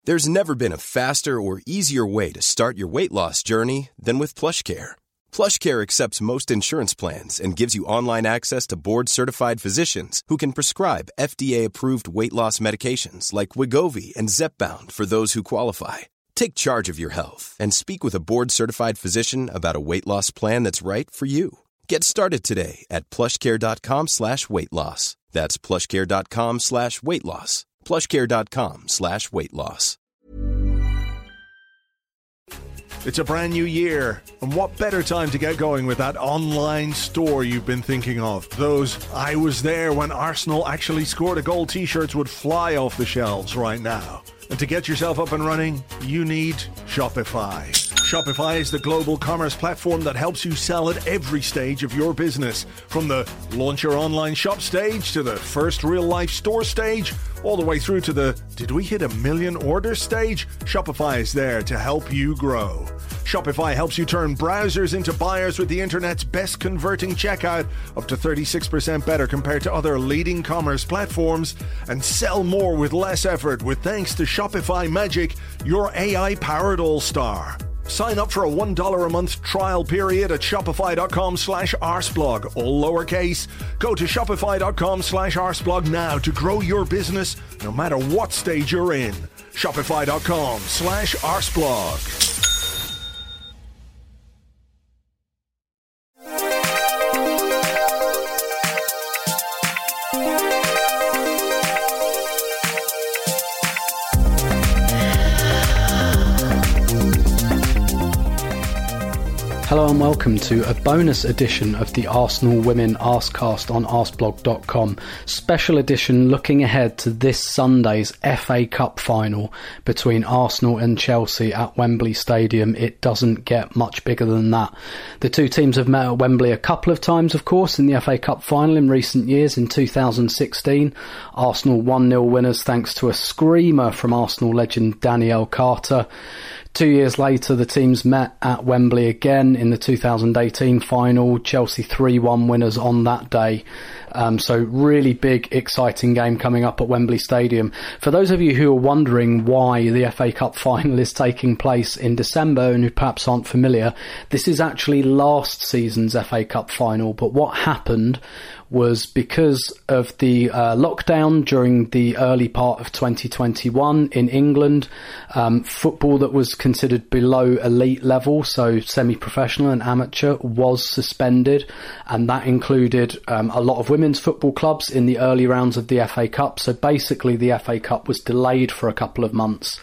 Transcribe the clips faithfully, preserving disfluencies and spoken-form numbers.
There's never been a faster or easier way to start your weight loss journey than with PlushCare. PlushCare accepts most insurance plans and gives you online access to board-certified physicians who can prescribe F D A-approved weight loss medications like Wegovy and Zepbound for those who qualify. Take charge of your health and speak with a board-certified physician about a weight loss plan that's right for you. Get started today at plushcare.com slash weight loss. That's plushcare.com slash weight loss. plushcare.com slash weight loss. It's a brand new year, and what better time to get going with that online store you've been thinking of? Those "I was there when Arsenal actually scored a goal" t-shirts would fly off the shelves right now. And to get yourself up and running, you need Shopify. Shopify is the global commerce platform that helps you sell at every stage of your business. From the launch your online shop stage to the first real-life store stage, all the way through to the "did we hit a million orders" stage, Shopify is there to help you grow. Shopify helps you turn browsers into buyers with the internet's best converting checkout, up to thirty-six percent better compared to other leading commerce platforms, and sell more with less effort with thanks to Shopify Magic, your A I-powered all-star. Sign up for a one dollar a month trial period at shopify.com slash arseblog, all lowercase. Go to shopify.com slash arseblog now to grow your business no matter what stage you're in. Shopify.com slash arseblog. Hello and welcome to a bonus edition of the Arsenal Women Arsecast on arseblog dot com. Special edition looking ahead to this Sunday's F A Cup final between Arsenal and Chelsea at Wembley Stadium. It doesn't get much bigger than that. The two teams have met at Wembley a couple of times, of course, in the F A Cup final in recent years. In two thousand sixteen, Arsenal one nil winners thanks to a screamer from Arsenal legend Danielle Carter. Two years later, the teams met at Wembley again in the two thousand eighteen final. Chelsea three one winners on that day. Um, so really big, exciting game coming up at Wembley Stadium. For those of you who are wondering why the F A Cup final is taking place in December and who perhaps aren't familiar, this is actually last season's F A Cup final. But what happened was because of the uh, lockdown during the early part of twenty twenty-one in England, um, football that was considered below elite level, so semi-professional and amateur, was suspended, and that included um, a lot of women's football clubs in the early rounds of the F A Cup. So basically the F A Cup was delayed for a couple of months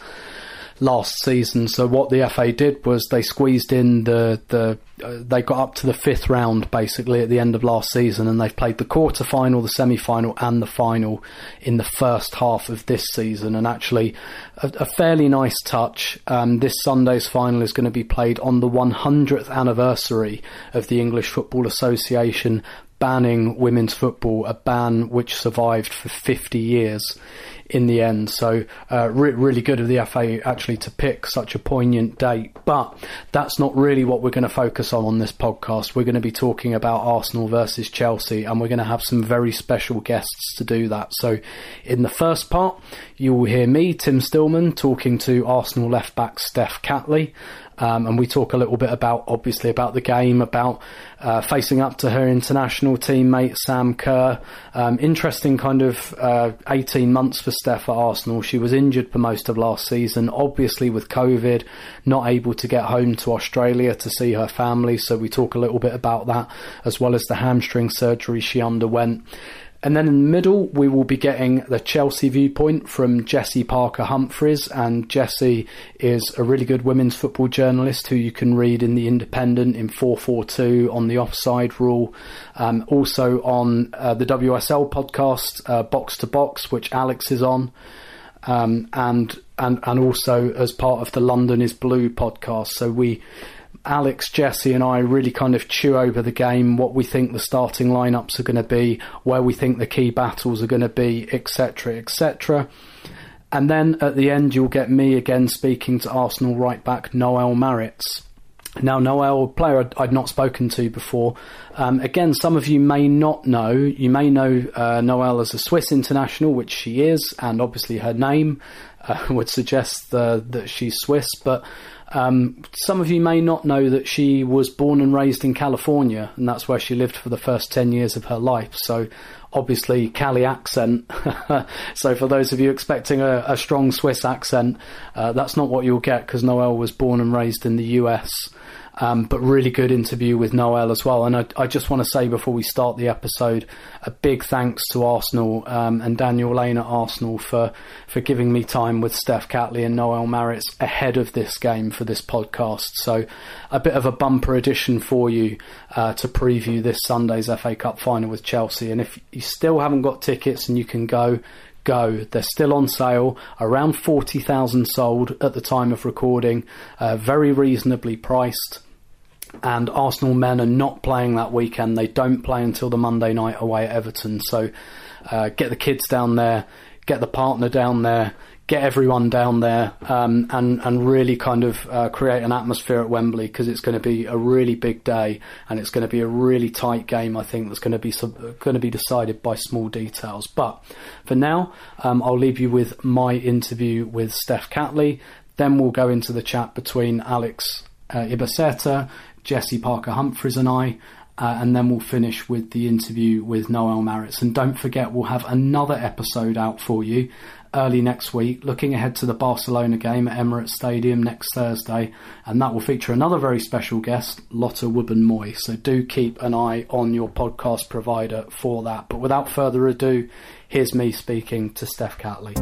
last season. So what the F A did was they squeezed in the the uh, they got up to the fifth round basically at the end of last season, and they've played the quarter final, the semi-final and the final in the first half of this season. And actually a, a fairly nice touch, um, this Sunday's final is going to be played on the one hundredth anniversary of the English Football Association banning women's football, a ban which survived for fifty years in the end. So uh, re- really good of the F A actually to pick such a poignant date. But that's not really what we're going to focus on on this podcast. We're going to be talking about Arsenal versus Chelsea, and we're going to have some very special guests to do that. So in the first part, you will hear me, Tim Stillman, talking to Arsenal left-back Steph Catley. Um, and we talk a little bit about, obviously, about the game, about uh, facing up to her international teammate Sam Kerr. Um, interesting kind of uh, eighteen months for Steph at Arsenal. She was injured for most of last season, obviously with COVID, not able to get home to Australia to see her family. So we talk a little bit about that, as well as the hamstring surgery she underwent. And then in the middle, we will be getting the Chelsea viewpoint from Jessie Parker-Humphries. And Jessie is a really good women's football journalist who you can read in The Independent, in four forty-two, on the Offside Rule. Um, also on uh, the W S L podcast, uh, Box to Box, which Alex is on. Um, and, and, and also as part of the London is Blue podcast. So we... Alex, Jessie and I really kind of chew over the game, what we think the starting lineups are going to be, where we think the key battles are going to be, et cetera, et cetera. And then at the end, you'll get me again speaking to Arsenal right-back Noel Maritz. Now, Noel, a player I'd, I'd not spoken to before. Um, again, some of you may not know. You may know uh, Noel as a Swiss international, which she is, and obviously her name. uh, would suggest uh, that she's Swiss, but um, some of you may not know that she was born and raised in California, and that's where she lived for the first ten years of her life. So obviously Cali accent. So for those of you expecting a, a strong Swiss accent, uh, that's not what you'll get, because Noelle was born and raised in the U S. Um, but really good interview with Noelle as well. And I, I just want to say before we start the episode, a big thanks to Arsenal um, and Daniel Lane at Arsenal for, for giving me time with Steph Catley and Noelle Maritz ahead of this game for this podcast. So a bit of a bumper edition for you uh, to preview this Sunday's F A Cup final with Chelsea. And if you still haven't got tickets and you can go, go. They're still on sale, around forty thousand sold at the time of recording, uh, very reasonably priced. And Arsenal men are not playing that weekend. They don't play until the Monday night away at Everton. So uh, get the kids down there, get the partner down there, get everyone down there, um, and, and really kind of uh, create an atmosphere at Wembley, because it's going to be a really big day, and it's going to be a really tight game, I think, that's going to be sub- going to be decided by small details. But for now, um, I'll leave you with my interview with Steph Catley. Then we'll go into the chat between Alex uh, Ibaceta, Jesse Parker-Humphries and I, uh, and then we'll finish with the interview with Noelle Maritz. And don't forget, we'll have another episode out for you early next week, looking ahead to the Barcelona game at Emirates Stadium next Thursday, and that will feature another very special guest, Lotte Wubben-Moy. So do keep an eye on your podcast provider for that. But without further ado, here's me speaking to Steph Catley.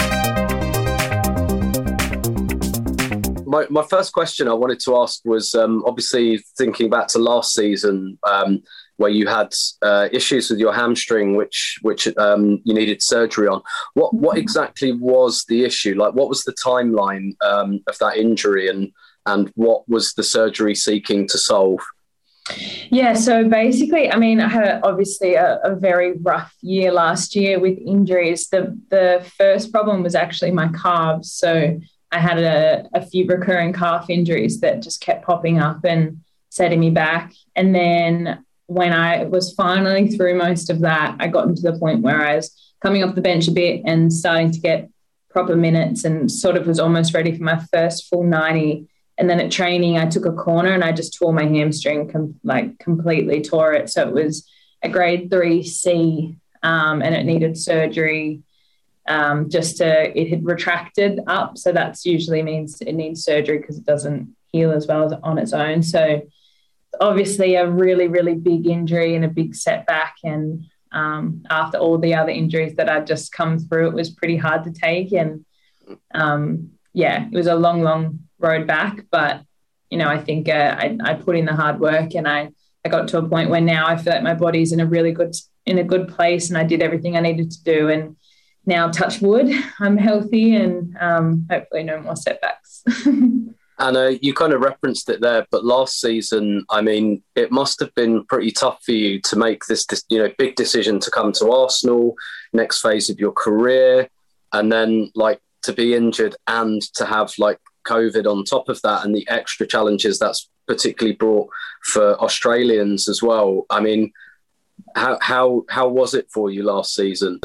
My, my first question I wanted to ask was um, obviously thinking back to last season, um, where you had uh, issues with your hamstring, which which um, you needed surgery on. What what exactly was the issue? Like, what was the timeline um, of that injury, and and what was the surgery seeking to solve? Yeah, so basically, I mean, I had a, obviously a, a very rough year last year with injuries. The the first problem was actually my calves. So I had a, a few recurring calf injuries that just kept popping up and setting me back. And then when I was finally through most of that, I got into the point where I was coming off the bench a bit and starting to get proper minutes, and sort of was almost ready for my first full ninety. And then at training, I took a corner and I just tore my hamstring, com- like completely tore it. So it was a grade three C um, and it needed surgery. Um, just to, it had retracted up. So that's usually means it needs surgery because it doesn't heal as well as on its own. So obviously a really, really big injury and a big setback. And um, after all the other injuries that I'd just come through, it was pretty hard to take. And um, yeah, it was a long, long road back. But, you know, I think uh, I, I put in the hard work, and I, I got to a point where now I feel like my body's in a really good, in a good place, and I did everything I needed to do. And now, touch wood, I'm healthy, and um, hopefully no more setbacks. And uh, you kind of referenced it there, but last season, I mean, it must have been pretty tough for you to make this, this, you know, big decision to come to Arsenal, next phase of your career, and then like to be injured and to have like COVID on top of that, and the extra challenges that's particularly brought for Australians as well. I mean, how how how was it for you last season?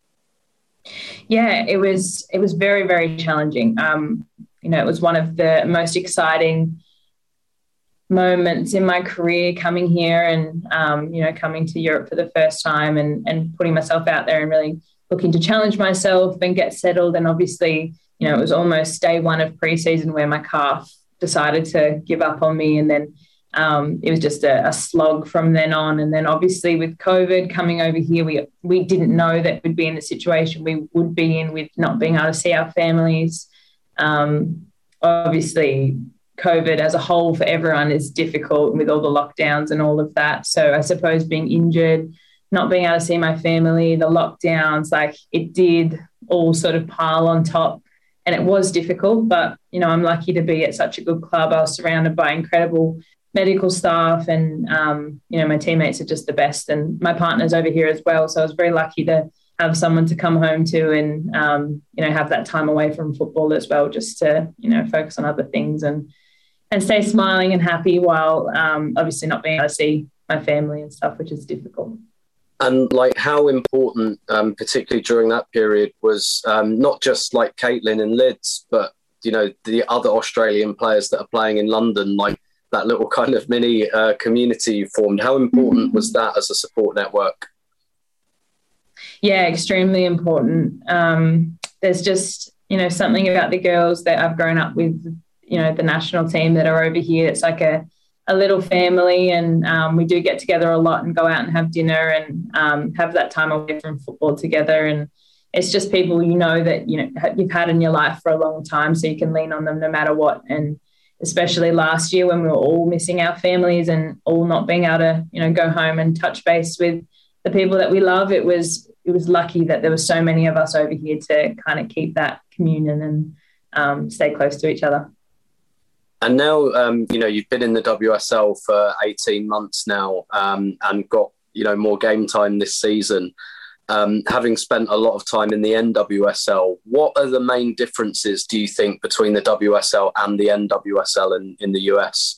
Yeah, it was it was very, very challenging. Um, you know, it was one of the most exciting moments in my career coming here and, um, you know, coming to Europe for the first time and, and putting myself out there and really looking to challenge myself and get settled. And obviously, you know, it was almost day one of preseason where my calf decided to give up on me. And then Um, it was just a, a slog from then on. And then obviously with COVID coming over here, we we didn't know that we'd be in the situation we would be in with not being able to see our families. Um, obviously, COVID as a whole for everyone is difficult with all the lockdowns and all of that. So I suppose being injured, not being able to see my family, the lockdowns, like it did all sort of pile on top. And it was difficult, but, you know, I'm lucky to be at such a good club. I was surrounded by incredible medical staff, and um, you know, my teammates are just the best, and my partner's over here as well. So I was very lucky to have someone to come home to, and um, you know, have that time away from football as well, just to, you know, focus on other things and and stay smiling and happy while um, obviously not being able to see my family and stuff, which is difficult. And like how important, um, particularly during that period, was um, not just like Caitlin and Lids, but, you know, the other Australian players that are playing in London, like that little kind of mini uh, community you formed. How important was that as a support network? Yeah, extremely important. Um, there's just, you know, something about the girls that I've grown up with, you know, the national team that are over here. It's like a a little family, and um, we do get together a lot and go out and have dinner and um, have that time away from football together. And it's just people you know that, you know, you've had in your life for a long time, so you can lean on them no matter what. And especially last year when we were all missing our families and all not being able to, you know, go home and touch base with the people that we love, it was it was lucky that there were so many of us over here to kind of keep that communion and um, stay close to each other. And now, um, you know, you've been in the W S L for eighteen months now um, and got, you know, more game time this season. Um, having spent a lot of time in the N W S L, what are the main differences, do you think, between the W S L and the N W S L in, in the U S?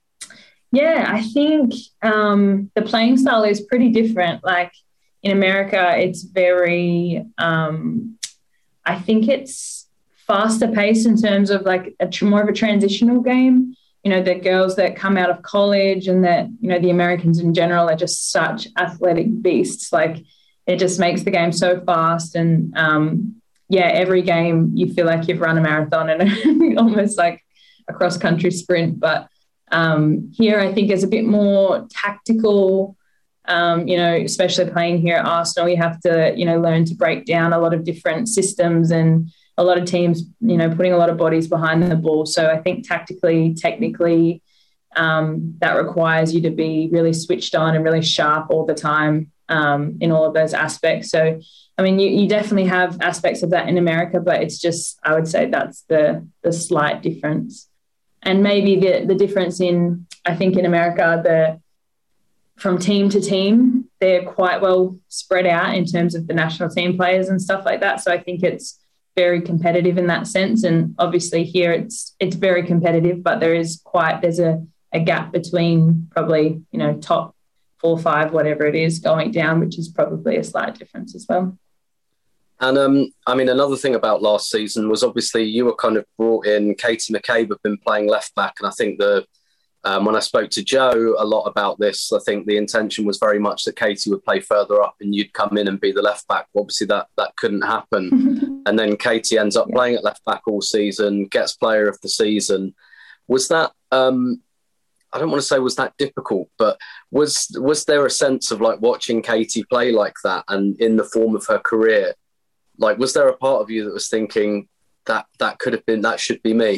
Yeah, I think um, the playing style is pretty different. Like in America, it's very, um, I think it's faster paced in terms of like a tr- more of a transitional game. You know, the girls that come out of college and that, you know, the Americans in general are just such athletic beasts. Like it just makes the game so fast. And um, yeah, every game you feel like you've run a marathon and almost like a cross country sprint. But um, here I think is a bit more tactical. Um, you know, especially playing here at Arsenal, you have to, you know, learn to break down a lot of different systems and a lot of teams, you know, putting a lot of bodies behind the ball. So I think tactically, technically, um, that requires you to be really switched on and really sharp all the time um, in all of those aspects. So, I mean, you, you definitely have aspects of that in America, but it's just, I would say that's the the slight difference. And maybe the the difference in, I think in America, the from team to team, they're quite well spread out in terms of the national team players and stuff like that. So I think it's very competitive in that sense. And obviously here it's it's very competitive, but there is quite, there's a, a gap between probably, you know, top four, five, whatever it is going down, which is probably a slight difference as well. And um, I mean, another thing about last season was obviously you were kind of brought in. Katie McCabe had been playing left back. And I think the um, when I spoke to Joe a lot about this, I think the intention was very much that Katie would play further up and you'd come in and be the left back. Obviously, that that couldn't happen. And then Katie ends up yeah. playing at left back all season, gets player of the season. Was that, um, I don't want to say was that difficult, but was was there a sense of like watching Katie play like that and in the form of her career? Like, was there a part of you that was thinking that that could have been, that should be me?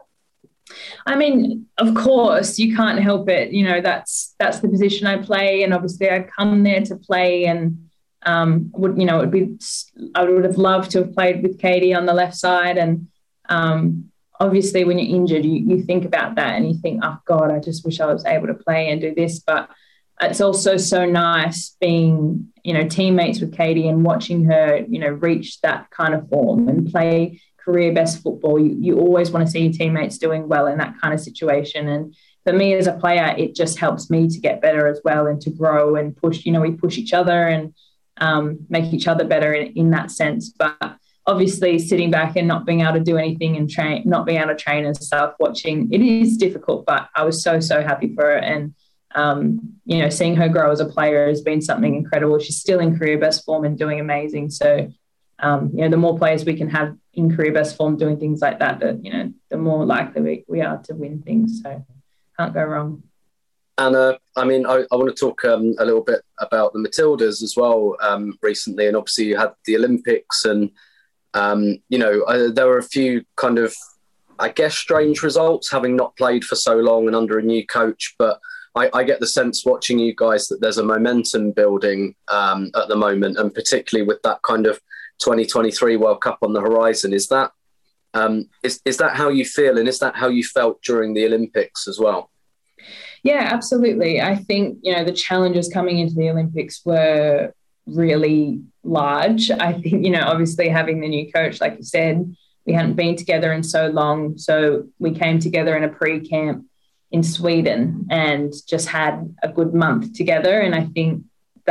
I mean, of course, you can't help it. You know, that's that's the position I play, and obviously I come there to play. And um, would you know, it would be I would have loved to have played with Katie on the left side. And um, obviously, when you're injured, you you think about that and you think, oh God, I just wish I was able to play and do this. But it's also so nice being, you know, teammates with Katie and watching her, you know, reach that kind of form and play career best football. You, you always want to see your teammates doing well in that kind of situation. And for me as a player, it just helps me to get better as well and to grow and push, you know, we push each other and um, make each other better in, in that sense. But obviously sitting back and not being able to do anything and train, not being able to train and stuff, watching, it is difficult, but I was so, so happy for her. And, um, you know, seeing her grow as a player has been something incredible. She's still in career best form and doing amazing. So, um, you know, the more players we can have in career best form doing things like that, the, you know, the more likely we, we are to win things. So can't go wrong. And uh, I mean, I, I want to talk um, a little bit about the Matildas as well um, recently. And obviously you had the Olympics and, um, you know, uh, there were a few kind of, I guess, strange results having not played for so long and under a new coach. But I, I get the sense watching you guys that there's a momentum building um, at the moment, and particularly with that kind of twenty twenty-three World Cup on the horizon. Is that um, is is that how you feel, and is that how you felt during the Olympics as well? Yeah, absolutely. I think, you know, the challenges coming into the Olympics were really large. I think, you know, obviously having the new coach, like you said, we hadn't been together in so long, so we came together in a pre-camp in Sweden and just had a good month together. And I think that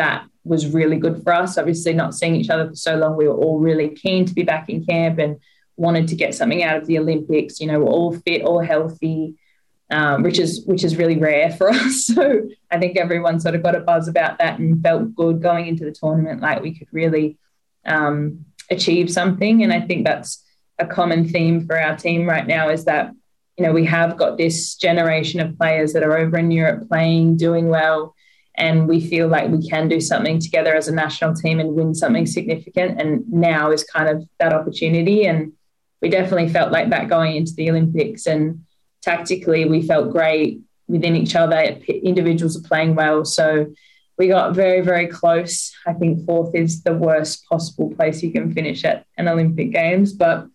was really good for us. Obviously, not seeing each other for so long, we were all really keen to be back in camp and wanted to get something out of the Olympics. You know, we're all fit, all healthy, um, which is which is really rare for us. So I think everyone sort of got a buzz about that and felt good going into the tournament, like we could really um, achieve something. And I think that's a common theme for our team right now, is that, you know, we have got this generation of players that are over in Europe playing, doing well, and we feel like we can do something together as a national team and win something significant. And now is kind of that opportunity. And we definitely felt like that going into the Olympics. And tactically, we felt great within each other. Individuals are playing well. So we got very, very close. I think fourth is the worst possible place you can finish at an Olympic Games. But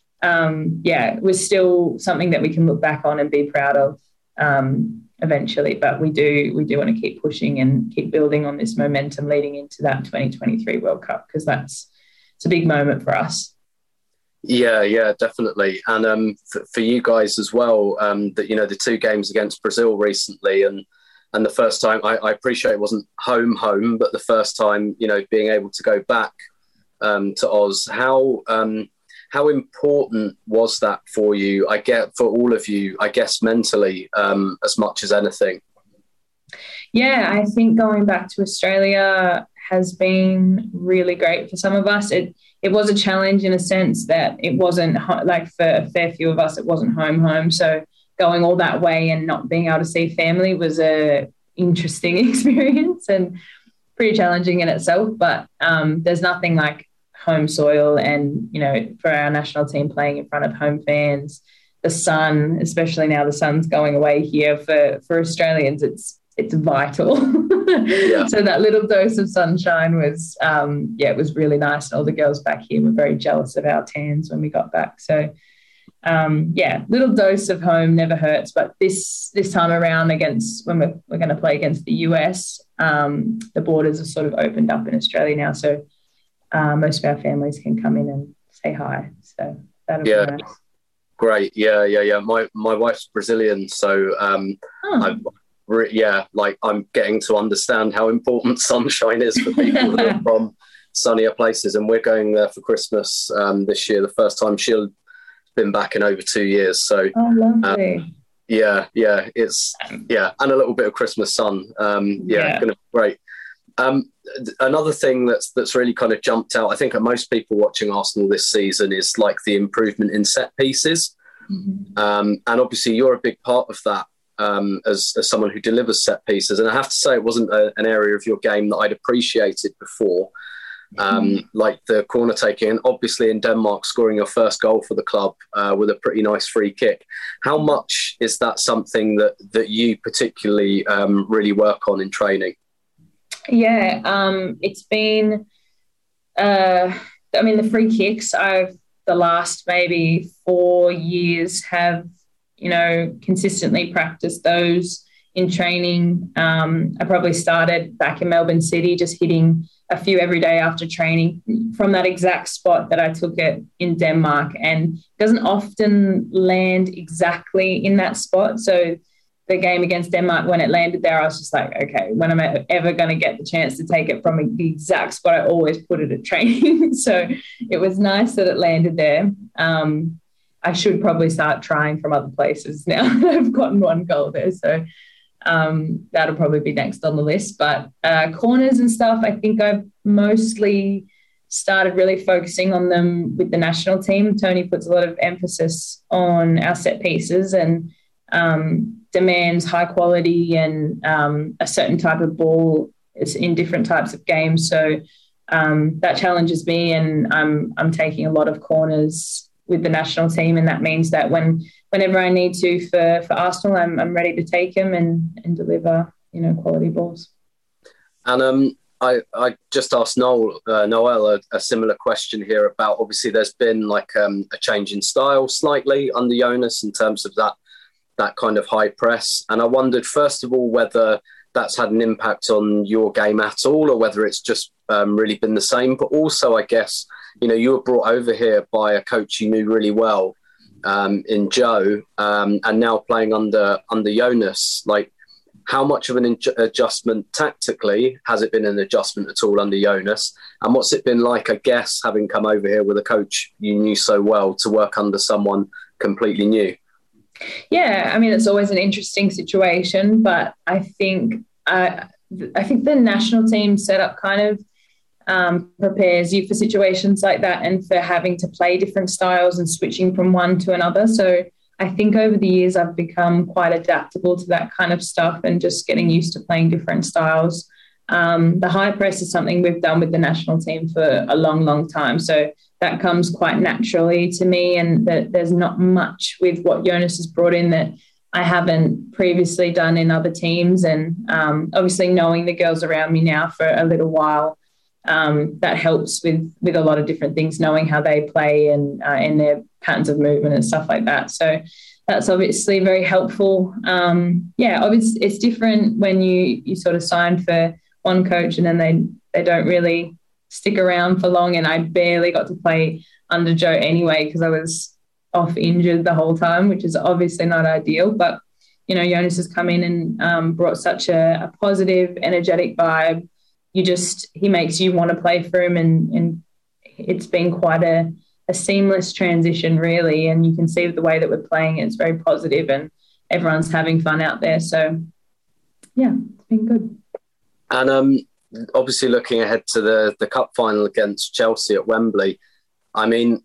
Um, yeah, it was still something that we can look back on and be proud of um, eventually. But we do we do want to keep pushing and keep building on this momentum leading into that twenty twenty-three World Cup, because that's it's a big moment for us. Yeah, yeah, definitely. And um, for, for you guys as well, um, that, you know, the two games against Brazil recently, and and the first time, I, I appreciate it wasn't home home, but the first time, you know, being able to go back um, to Oz, how um, how important was that for you? I get for all of you, I guess mentally, um, as much as anything. Yeah, I think going back to Australia has been really great for some of us. It it was a challenge in a sense that it wasn't ho- like for a fair few of us, it wasn't home home. So going all that way and not being able to see family was a interesting experience and pretty challenging in itself. But um, there's nothing like home soil, and, you know, for our national team playing in front of home fans, the sun, especially now the sun's going away here for, for Australians, it's it's vital. Yeah. So that little dose of sunshine was, um, yeah, it was really nice. And all the girls back here were very jealous of our tans when we got back. So, um, yeah, little dose of home never hurts. But this this time around, against when we're, we're going to play against the U S, um, the borders have sort of opened up in Australia now. So uh, most of our families can come in and say hi. So that'll yeah. be nice. Great. Yeah, yeah, yeah. My my wife's Brazilian, so um, oh. I've re- yeah, like I'm getting to understand how important sunshine is for people who are from sunnier places. And we're going there for Christmas um, this year, the first time she'll been back in over two years. So oh, lovely. Um, yeah, yeah, it's yeah, and a little bit of Christmas sun. Um, yeah, Yeah. gonna be great. Um, another thing that's that's really kind of jumped out, I think, at most people watching Arsenal this season is like the improvement in set pieces. Mm-hmm. Um, and obviously you're a big part of that um, as, as someone who delivers set pieces. And I have to say it wasn't a, an area of your game that I'd appreciated before, um, mm-hmm. like the corner taking, and obviously in Denmark scoring your first goal for the club uh, with a pretty nice free kick. How much is that something that, that you particularly um, really work on in training? Yeah, um, it's been, uh, I mean, the free kicks, I've, the last maybe four years have, you know, consistently practiced those in training. Um, I probably started back in Melbourne City, just hitting a few every day after training from that exact spot that I took it in Denmark, and it doesn't often land exactly in that spot. So the game against Denmark, when it landed there, I was just like, okay, when am I ever going to get the chance to take it from the exact spot I always put it at training? So it was nice that it landed there. Um, I should probably start trying from other places now that I've gotten one goal there. So um, that'll probably be next on the list. But uh, corners and stuff, I think I've mostly started really focusing on them with the national team. Tony puts a lot of emphasis on our set pieces and um, demands high quality and um, a certain type of ball in different types of games. So um, that challenges me, and I'm I'm taking a lot of corners with the national team, and that means that when whenever I need to for, for Arsenal, I'm I'm ready to take them and, and deliver, you know, quality balls. And um, I I just asked Noel uh, Noel a, a similar question here about, obviously there's been like um, a change in style slightly under Jonas in terms of that. that kind of high press. And I wondered, first of all, whether that's had an impact on your game at all, or whether it's just um, really been the same. But also, I guess, you know, you were brought over here by a coach you knew really well um, in Joe, um, and now playing under under Jonas. Like, how much of an in- adjustment tactically has it been an adjustment at all under Jonas? And what's it been like, I guess, having come over here with a coach you knew so well to work under someone completely new? Yeah, I mean, it's always an interesting situation, but I think uh, I think the national team setup kind of um, prepares you for situations like that and for having to play different styles and switching from one to another. So I think over the years I've become quite adaptable to that kind of stuff and just getting used to playing different styles. Um, the high press is something we've done with the national team for a long, long time. So that comes quite naturally to me, and that there's not much with what Jonas has brought in that I haven't previously done in other teams. And um, obviously knowing the girls around me now for a little while, um, that helps with, with a lot of different things, knowing how they play and, uh, and their patterns of movement and stuff like that. So that's obviously very helpful. Um, yeah, obviously it's different when you you sort of sign for one coach and then they they don't really stick around for long. And I barely got to play under Joe anyway because I was off injured the whole time, which is obviously not ideal. But you know, Jonas has come in and um, brought such a, a positive, energetic vibe. You just he makes you want to play for him, and and it's been quite a a seamless transition, really. And you can see the way that we're playing, it's very positive and everyone's having fun out there. So, yeah, it's been good. And um, obviously looking ahead to the, the cup final against Chelsea at Wembley, I mean,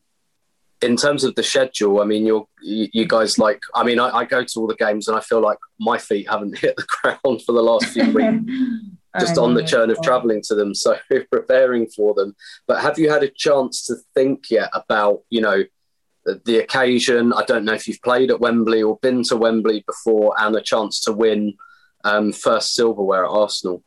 in terms of the schedule, I mean, you're, you, you guys like, I mean, I, I go to all the games and I feel like my feet haven't hit the ground for the last few weeks. Just on the churn of travelling to them, so preparing for them. But have you had a chance to think yet about, you know, the, the occasion? I don't know if you've played at Wembley or been to Wembley before, and a chance to win um, first silverware at Arsenal.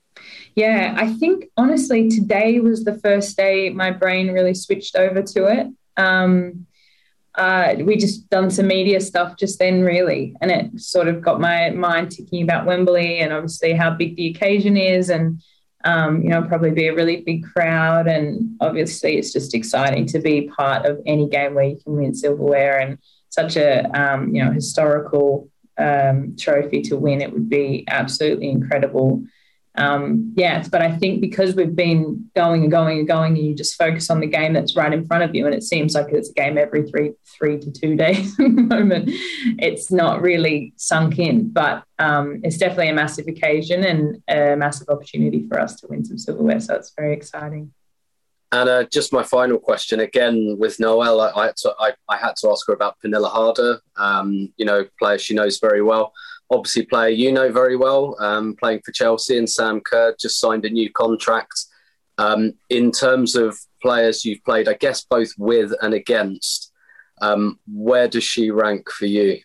Yeah, I think, honestly, today was the first day my brain really switched over to it. Um, uh, we just done some media stuff just then, really, and it sort of got my mind ticking about Wembley and obviously how big the occasion is, and um, you know, probably be a really big crowd, and obviously it's just exciting to be part of any game where you can win silverware, and such a um, you know historical um, trophy to win. It would be absolutely incredible. Um, yeah, but I think because we've been going and going and going, and you just focus on the game that's right in front of you, and it seems like it's a game every three three to two days at the moment, it's not really sunk in. But um, it's definitely a massive occasion and a massive opportunity for us to win some silverware, so it's very exciting. And uh, just my final question, again, with Noelle, I, I, had to, I, I had to ask her about Pernille Harder, um, you know, player she knows very well. Obviously, player you know very well, um, playing for Chelsea, and Sam Kerr just signed a new contract. Um, in terms of players you've played, I guess both with and against, um, where does she rank for you?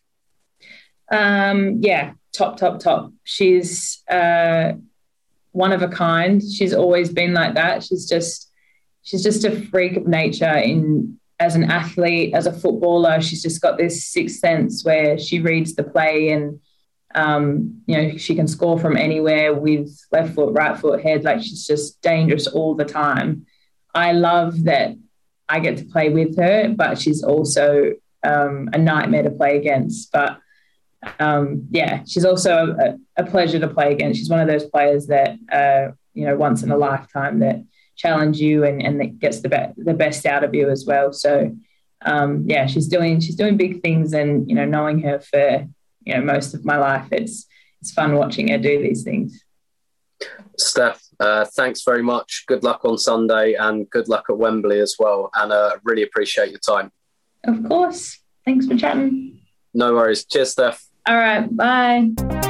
Um, yeah, top, top, top. She's uh, one of a kind. She's always been like that. She's just, she's just a freak of nature in as an athlete, as a footballer. She's just got this sixth sense where she reads the play, and Um, you know, she can score from anywhere with left foot, right foot, head. Like, she's just dangerous all the time. I love that I get to play with her, but she's also um, a nightmare to play against. But um, yeah, she's also a, a pleasure to play against. She's one of those players that, uh, you know, once in a lifetime that challenge you and, and that gets the, be- the best out of you as well. So um, yeah, she's doing, she's doing big things, and, you know, knowing her for, you know, most of my life, it's it's fun watching her do these things. Steph, uh, thanks very much. Good luck on Sunday, and good luck at Wembley as well. And uh, really appreciate your time. Of course. Thanks for chatting. No worries. Cheers, Steph. All right. Bye.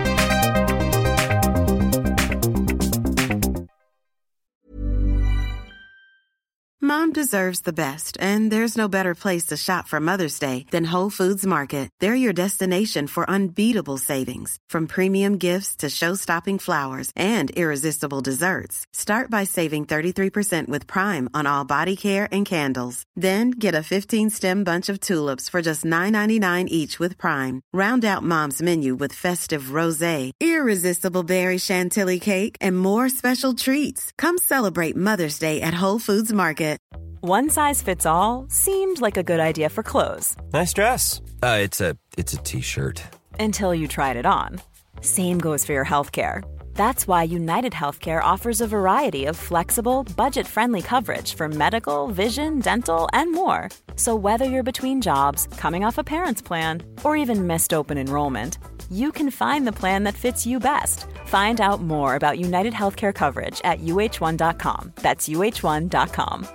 Mom deserves the best, and there's no better place to shop for Mother's Day than Whole Foods Market. They're your destination for unbeatable savings, from premium gifts to show-stopping flowers and irresistible desserts. Start by saving thirty-three percent with Prime on all body care and candles. Then get a fifteen-stem bunch of tulips for just nine ninety-nine each with Prime. Round out Mom's menu with festive rosé, irresistible berry chantilly cake, and more special treats. Come celebrate Mother's Day at Whole Foods Market. One size fits all seemed like a good idea for clothes. Nice dress. Uh, it's a it's a t-shirt. Until you tried it on. Same goes for your healthcare. That's why United Healthcare offers a variety of flexible, budget-friendly coverage for medical, vision, dental, and more. So whether you're between jobs, coming off a parent's plan, or even missed open enrollment, you can find the plan that fits you best. Find out more about United Healthcare coverage at U H one dot com. That's U H one dot com.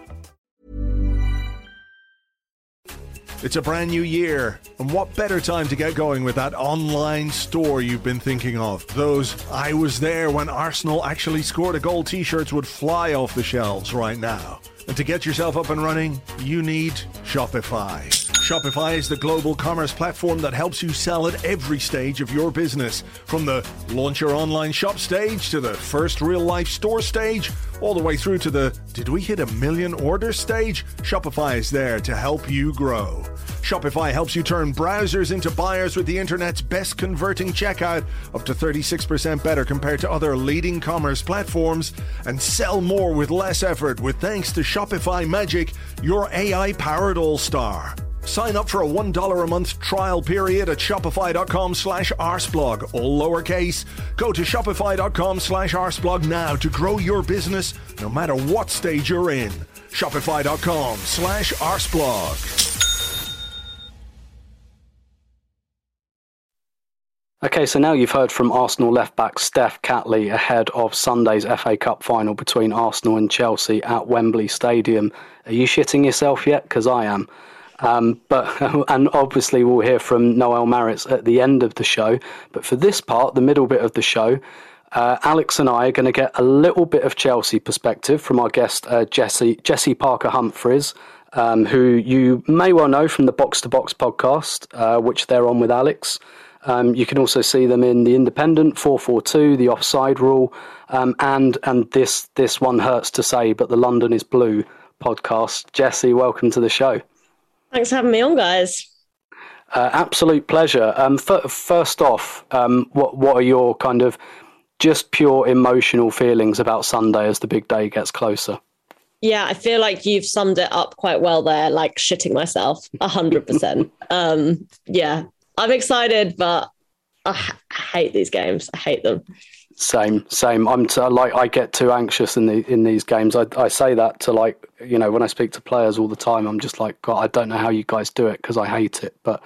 It's a brand new year, and what better time to get going with that online store you've been thinking of? Those "I was there when Arsenal actually scored a goal" t-shirts would fly off the shelves right now. And to get yourself up and running, you need Shopify. Shopify is the global commerce platform that helps you sell at every stage of your business. From the launch your online shop stage to the first real-life store stage, all the way through to the "did we hit a million orders" stage, Shopify is there to help you grow. Shopify helps you turn browsers into buyers with the internet's best converting checkout, up to thirty-six percent better compared to other leading commerce platforms, and sell more with less effort with thanks to Shopify Magic, your A I-powered all-star. Sign up for a one dollar a month trial period at shopify.com slash arseblog, all lowercase. Go to shopify.com slash arseblog now to grow your business no matter what stage you're in. Shopify.com slash arseblog. Okay, so now you've heard from Arsenal left-back Steph Catley ahead of Sunday's F A Cup final between Arsenal and Chelsea at Wembley Stadium. Are you shitting yourself yet? Because I am. Um, but and obviously we'll hear from Noel Maritz at the end of the show. But for this part, the middle bit of the show, uh, Alex and I are going to get a little bit of Chelsea perspective from our guest, uh, Jesse, Jesse Parker-Humphries, um, who you may well know from the Box to Box podcast, uh, which they're on with Alex. Um, you can also see them in The Independent, four forty-two, The Offside Rule, um, and and this this one hurts to say, but the London is Blue podcast. Jesse, welcome to the show. Thanks for having me on, guys. Uh, absolute pleasure. Um, f- first off, um, what what are your kind of just pure emotional feelings about Sunday as the big day gets closer? Yeah, I feel like you've summed it up quite well there, like shitting myself, one hundred percent. um, yeah, I'm excited, but I, h- I hate these games. I hate them. Same, same. I'm t- like I get too anxious in the in these games. I I say that to like you know when I speak to players all the time. I'm just like, God, I don't know how you guys do it because I hate it. But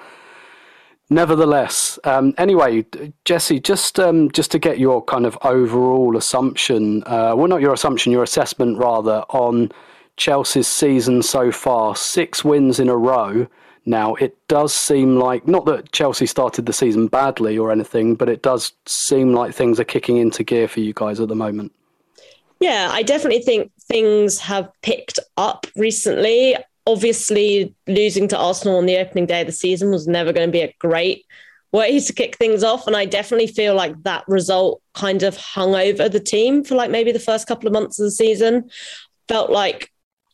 nevertheless, um, anyway, Jesse, just um, just to get your kind of overall assumption, uh, well, not your assumption, your assessment rather on Chelsea's season so far. Six wins in a row. Now, it does seem like, not that Chelsea started the season badly or anything, but it does seem like things are kicking into gear for you guys at the moment. Yeah, I definitely think things have picked up recently. Obviously, losing to Arsenal on the opening day of the season was never going to be a great way to kick things off. And I definitely feel like that result kind of hung over the team for like maybe the first couple of months of the season. Felt like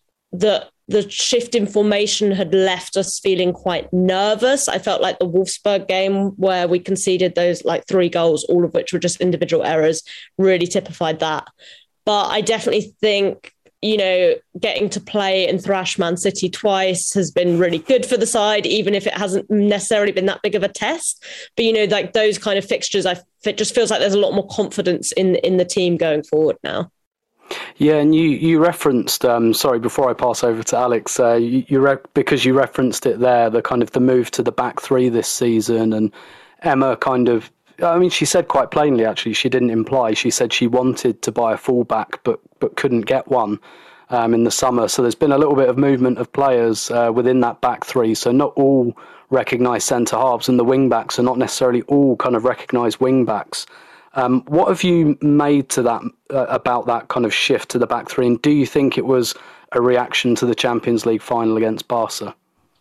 the the shift in formation had left us feeling quite nervous. I felt like the Wolfsburg game where we conceded those like three goals, all of which were just individual errors, really typified that. But I definitely think, you know, getting to play and thrash Man City twice has been really good for the side, even if it hasn't necessarily been that big of a test. But, you know, like those kind of fixtures, I, it just feels like there's a lot more confidence in, in the team going forward now. Yeah, and you, you referenced, um, sorry, before I pass over to Alex, uh, you, you re- because you referenced it there, the kind of the move to the back three this season, and Emma kind of, I mean, she said quite plainly, actually, she didn't imply, she said she wanted to buy a fullback, but but couldn't get one um, in the summer. So there's been a little bit of movement of players uh, within that back three, so not all recognised centre-halves, and the wing-backs are not necessarily all kind of recognised wing-backs. Um, what have you made to that uh, about that kind of shift to the back three? And do you think it was a reaction to the Champions League final against Barca?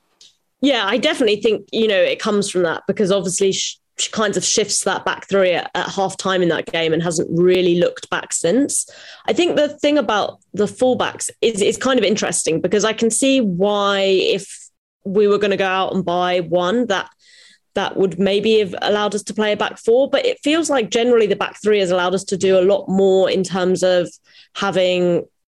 Yeah, I definitely think, you know, it comes from that because obviously she, she kind of shifts that back three at, at half time in that game and hasn't really looked back since. I think the thing about the fullbacks is it's kind of interesting because I can see why if we were going to go out and buy one that that would maybe have allowed us to play a back four, but it feels like generally the back three has allowed us to do a lot more in terms of having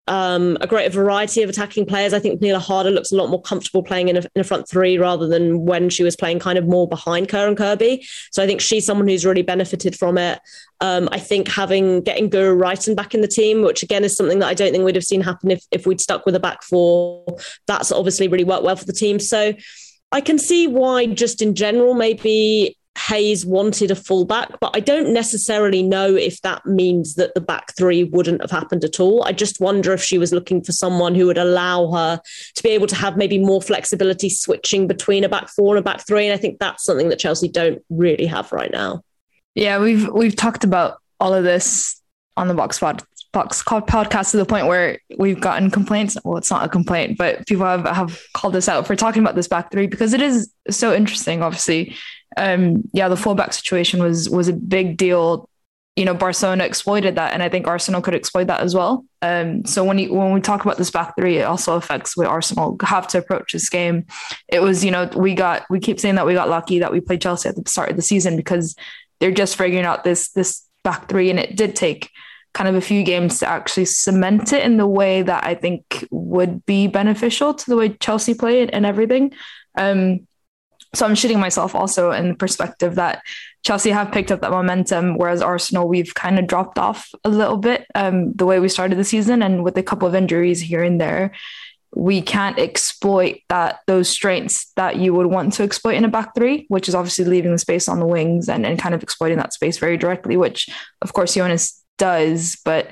um, a greater variety of attacking players. I think Pernille Harder looks a lot more comfortable playing in a, in a front three rather than when she was playing kind of more behind Karen Kirby. So I think she's someone who's really benefited from it. Um, I think having getting Guro Reiten back in the team, which again is something that I don't think we'd have seen happen if, if we'd stuck with a back four, that's obviously really worked well for the team. So I can see why just in general, maybe Hayes wanted a fullback, but I don't necessarily know if that means that the back three wouldn't have happened at all. I just wonder if she was looking for someone who would allow her to be able to have maybe more flexibility switching between a back four and a back three. And I think that's something that Chelsea don't really have right now. Yeah, we've we've talked about all of this on the Box Pod Box podcast to the point where we've gotten complaints. Well, it's not a complaint, but people have, have called us out for talking about this back three because it is so interesting, obviously. Um, yeah, the fullback situation was was a big deal. You know, Barcelona exploited that, and I think Arsenal could exploit that as well. Um, so when you, when we talk about this back three, it also affects the way Arsenal have to approach this game. It was, you know, we got we keep saying that we got lucky that we played Chelsea at the start of the season because they're just figuring out this this back three, and it did take kind of a few games to actually cement it in the way that I think would be beneficial to the way Chelsea play it and everything. Um, So I'm shitting myself also in the perspective that Chelsea have picked up that momentum, whereas Arsenal, we've kind of dropped off a little bit um, the way we started the season. And with a couple of injuries here and there, we can't exploit that those strengths that you would want to exploit in a back three, which is obviously leaving the space on the wings and, and kind of exploiting that space very directly, which of course Jonas does, but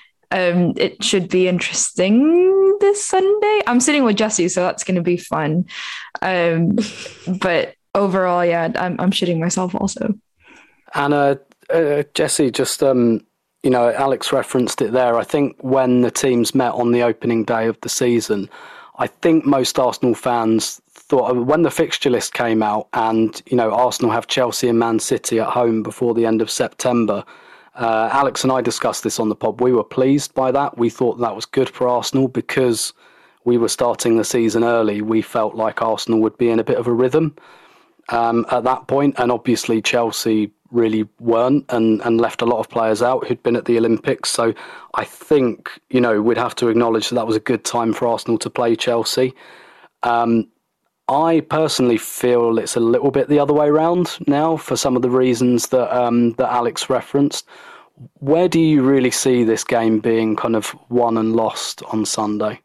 um, it should be interesting this Sunday. I'm sitting with Jesse, so that's going to be fun. Um, but overall, yeah, I'm, I'm shitting myself also. And uh, uh, Jesse, just, um, you know, Alex referenced it there. I think when the teams met on the opening day of the season, I think most Arsenal fans thought when the fixture list came out and, you know, Arsenal have Chelsea and Man City at home before the end of September, Uh, Alex and I discussed this on the pod. We were pleased by that. We thought that was good for Arsenal because we were starting the season early. We felt like Arsenal would be in a bit of a rhythm um, at that point. And obviously Chelsea really weren't and, and left a lot of players out who'd been at the Olympics. So I think, you know, we'd have to acknowledge that that was a good time for Arsenal to play Chelsea. Um, I personally feel it's a little bit the other way around now for some of the reasons that um, that Alex referenced. Where do you really see this game being kind of won and lost on Sunday?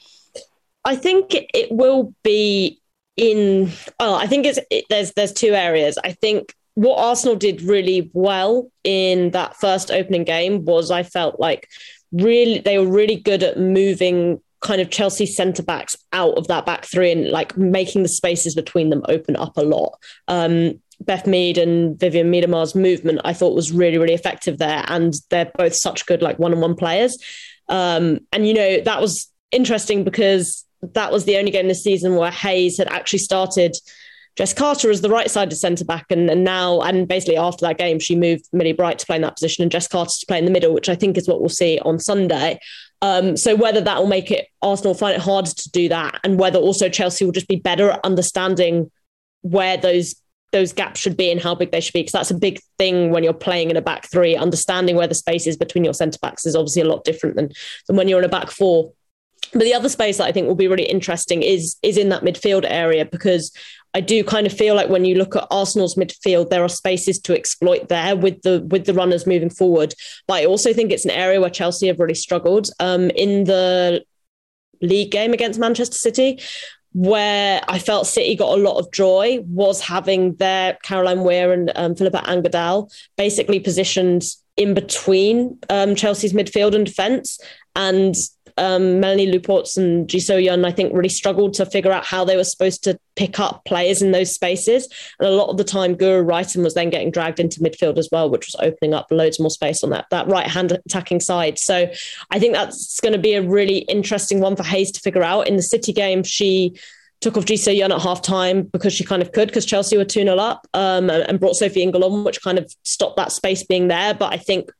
I think it will be in. Oh, I think it's it, there's there's two areas. I think what Arsenal did really well in that first opening game was I felt like really they were really good at moving kind of Chelsea centre backs out of that back three and like making the spaces between them open up a lot. Um, Beth Mead and Vivian Miedemar's movement I thought was really, really effective there. And they're both such good like one-on-one players. Um, and, you know, that was interesting because that was the only game this season where Hayes had actually started Jess Carter as the right-sided centre-back. And, and now, and basically after that game, she moved Millie Bright to play in that position and Jess Carter to play in the middle, which I think is what we'll see on Sunday. Um, so whether that will make it Arsenal find it harder to do that and whether also Chelsea will just be better at understanding where those those gaps should be and how big they should be, because that's a big thing when you're playing in a back three. Understanding where the space is between your centre-backs is obviously a lot different than, than when you're in a back four. But the other space that I think will be really interesting is, is in that midfield area, because I do kind of feel like when you look at Arsenal's midfield, there are spaces to exploit there with the with the runners moving forward. But I also think it's an area where Chelsea have really struggled. Um, in the league game against Manchester City, where I felt City got a lot of joy, was having their Caroline Weir and um, Philippa Angadal basically positioned in between um, Chelsea's midfield and defence. And Um, Melanie Luports and Ji So-yeon, I think, really struggled to figure out how they were supposed to pick up players in those spaces. And a lot of the time, Guro Reiten was then getting dragged into midfield as well, which was opening up loads more space on that, that right-hand attacking side. So I think that's going to be a really interesting one for Hayes to figure out. In the City game, she took off Ji So-yeon at half-time because she kind of could, because Chelsea were two nil up, um, and, and brought Sophie Ingle on, which kind of stopped that space being there. But I think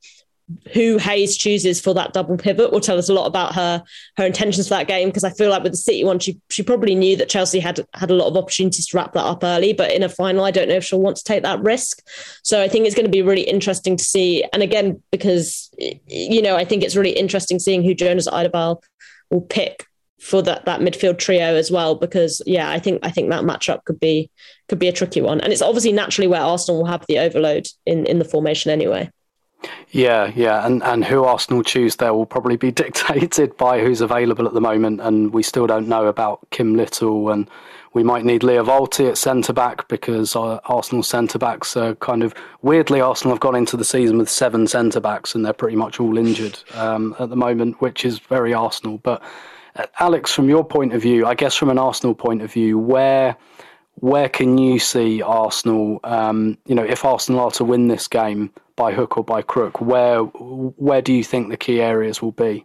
who Hayes chooses for that double pivot will tell us a lot about her her intentions for that game, because I feel like with the City one, she she probably knew that Chelsea had had a lot of opportunities to wrap that up early, but in a final, I don't know if she'll want to take that risk. So I think it's going to be really interesting to see. And again, because, you know, I think it's really interesting seeing who Jonas Eidevall will pick for that that midfield trio as well, because yeah, I think I think that matchup could be could be a tricky one. And it's obviously naturally where Arsenal will have the overload in, in the formation anyway. Yeah, yeah, and, and who Arsenal choose there will probably be dictated by who's available at the moment, and we still don't know about Kim Little, and we might need Lia Volti at centre-back, because uh, Arsenal centre-backs are kind of... Weirdly, Arsenal have gone into the season with seven centre-backs, and they're pretty much all injured um, at the moment, which is very Arsenal. But uh, Alex, from your point of view, I guess from an Arsenal point of view, where... Where can you see Arsenal, um, you know, if Arsenal are to win this game by hook or by crook, where where do you think the key areas will be?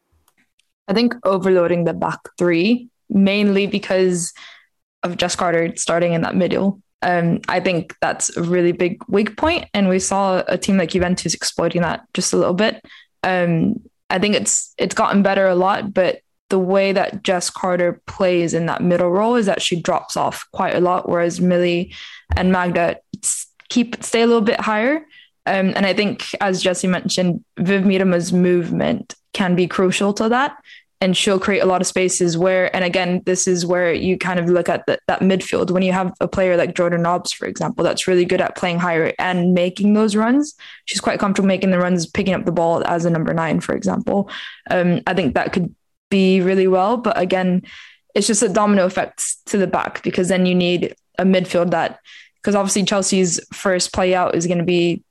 I think overloading the back three, mainly because of Jess Carter starting in that middle. Um, I think that's a really big weak point, and we saw a team like Juventus exploiting that just a little bit. Um, I think it's it's gotten better a lot, but the way that Jess Carter plays in that middle role is that she drops off quite a lot, whereas Millie and Magda keep stay a little bit higher. Um, and I think, as Jesse mentioned, Viv Miedema's movement can be crucial to that. And she'll create a lot of spaces where, and again, this is where you kind of look at the, that midfield. When you have a player like Jordan Nobbs, for example, that's really good at playing higher and making those runs. She's quite comfortable making the runs, picking up the ball as a number nine, for example. Um, I think that could be really well, but again, it's just a domino effect to the back, because then you need a midfield that, because obviously Chelsea's first play out is going to be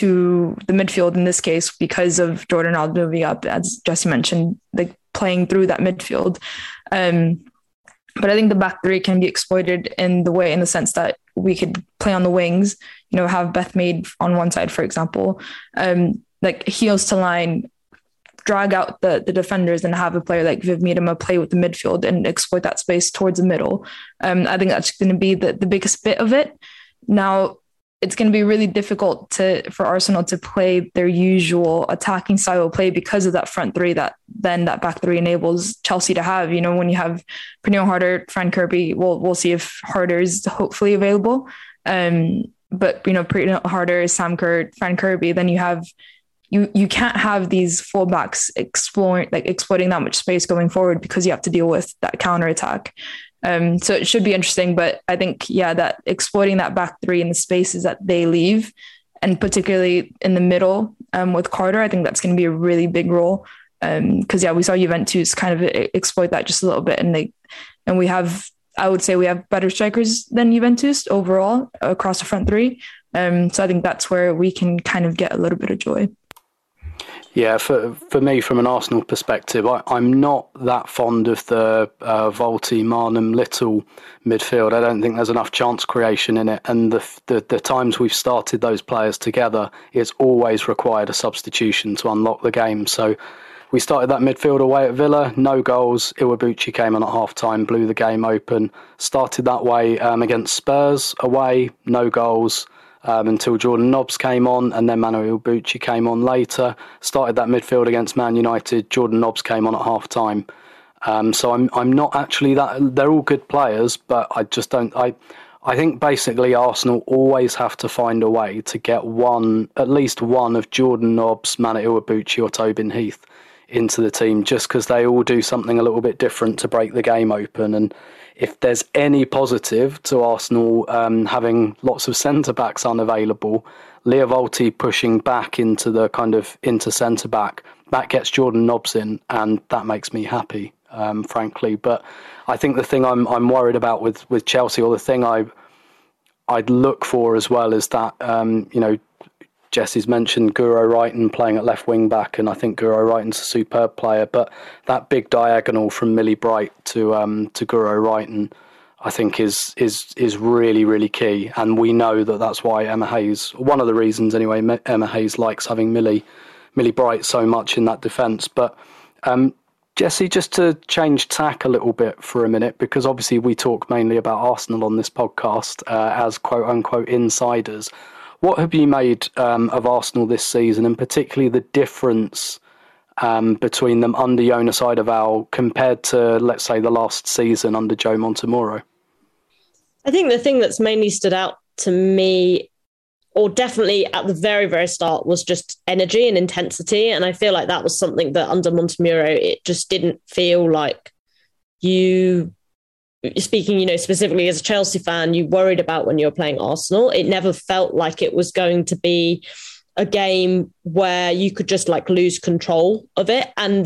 to the midfield in this case, because of Jordan Nobbs moving up, as Jesse mentioned, like playing through that midfield. Um, but I think the back three can be exploited in the way, in the sense that we could play on the wings, you know, have Beth Mead on one side, for example, um, like heels to line, drag out the, the defenders, and have a player like Viv Miedema play with the midfield and exploit that space towards the middle. Um, I think that's going to be the, the biggest bit of it. Now, it's going to be really difficult to for Arsenal to play their usual attacking style of play because of that front three that then that back three enables Chelsea to have. You know, when you have Pernille Harder, Fran Kirby, we'll, we'll see if Harder is hopefully available. Um, but, you know, Pernille Harder, Sam Kerr, Fran Kirby, then you have You you can't have these fullbacks exploring like exploiting that much space going forward, because you have to deal with that counter attack. Um, so it should be interesting, but I think yeah, that exploiting that back three and the spaces that they leave, and particularly in the middle um, with Carter, I think that's going to be a really big role. Because um, yeah, we saw Juventus kind of exploit that just a little bit, and they and we have I would say we have better strikers than Juventus overall across the front three. Um, so I think that's where we can kind of get a little bit of joy. Yeah, for for me, from an Arsenal perspective, I, I'm not that fond of the uh, Volti, Marnham, Little midfield. I don't think there's enough chance creation in it. And the, the the times we've started those players together, it's always required a substitution to unlock the game. So we started that midfield away at Villa, no goals. Iwabuchi came on at half-time, blew the game open. Started that way um, against Spurs, away, no goals. Um, until Jordan Nobbs came on, and then Manu Iwabuchi came on later. Started that midfield against Man United. Jordan Nobbs came on at half time. Um, so I'm I'm not actually that. They're all good players, but I just don't. I I think basically Arsenal always have to find a way to get one, at least one of Jordan Nobbs, Manu Iwabuchi, or Tobin Heath into the team, just because they all do something a little bit different to break the game open. And if there's any positive to Arsenal um, having lots of centre-backs unavailable, Lia Volti pushing back into the kind of into centre-back, that gets Jordan Nobbs in, and that makes me happy, um, frankly. But I think the thing I'm I'm worried about with, with Chelsea, or the thing I, I'd look for as well, is that, um, you know, Jesse's mentioned Guro Reiten playing at left wing back, and I think Guro Reiten's a superb player. But that big diagonal from Millie Bright to um, to Guro Reiten, I think is is is really really key. And we know that that's why Emma Hayes, one of the reasons anyway, Emma Hayes likes having Millie Millie Bright so much in that defence. But um, Jesse, just to change tack a little bit for a minute, because obviously we talk mainly about Arsenal on this podcast uh, as quote unquote insiders. what have you made um, of Arsenal this season, and particularly the difference um, between them under Jonas Eidevall compared to, let's say, the last season under Joe Montemurro? I think the thing that's mainly stood out to me, or definitely at the very, very start, was just energy and intensity. And I feel like that was something that under Montemurro, it just didn't feel like you, speaking, you know, specifically as a Chelsea fan, you worried about when you were playing Arsenal. It never felt like it was going to be a game where you could just like lose control of it. And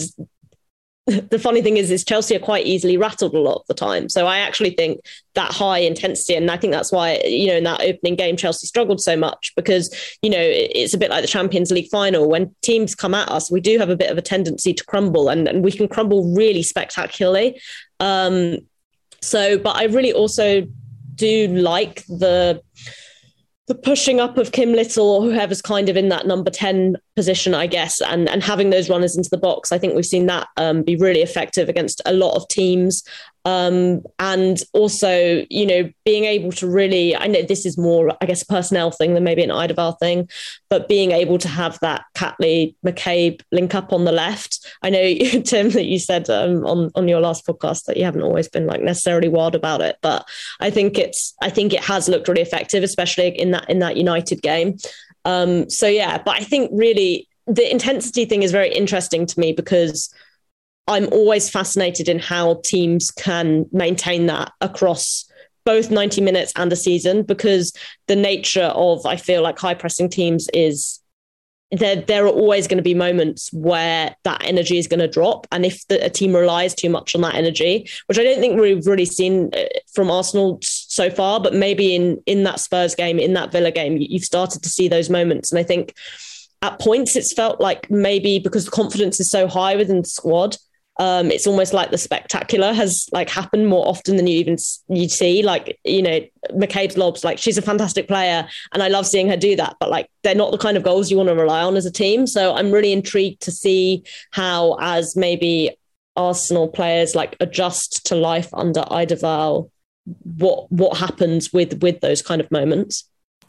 the funny thing is, is Chelsea are quite easily rattled a lot of the time. So I actually think that high intensity, and I think that's why, you know, in that opening game, Chelsea struggled so much because, you know, it's a bit like the Champions League final. When teams come at us, we do have a bit of a tendency to crumble, and, and we can crumble really spectacularly. Um, so, but I really also do like the the pushing up of Kim Little or whoever's kind of in that number ten position, I guess, and, and having those runners into the box. I think we've seen that um, be really effective against a lot of teams. Um, and also, you know, being able to really, I know this is more, I guess, a personnel thing than maybe an Eidevall thing, but being able to have that Catley, McCabe link up on the left. I know, Tim, that you said um, on, on your last podcast that you haven't always been like necessarily wild about it, but I think it's, I think it has looked really effective, especially in that, in that United game. Um, so yeah, but I think really the intensity thing is very interesting to me because I'm always fascinated in how teams can maintain that across both ninety minutes and a season, because the nature of, I feel like, high pressing teams is there, there are always going to be moments where that energy is going to drop. And if the, a team relies too much on that energy, which I don't think we've really seen from Arsenal so far, but maybe in, in that Spurs game, in that Villa game, you've started to see those moments. And I think at points it's felt like maybe because the confidence is so high within the squad, Um, it's almost like the spectacular has like happened more often than you even you see. Like, you know, McCabe's lobs, like she's a fantastic player and I love seeing her do that, but like they're not the kind of goals you want to rely on as a team. So I'm really intrigued to see how, as maybe Arsenal players like adjust to life under Eidevall, what what happens with with those kind of moments.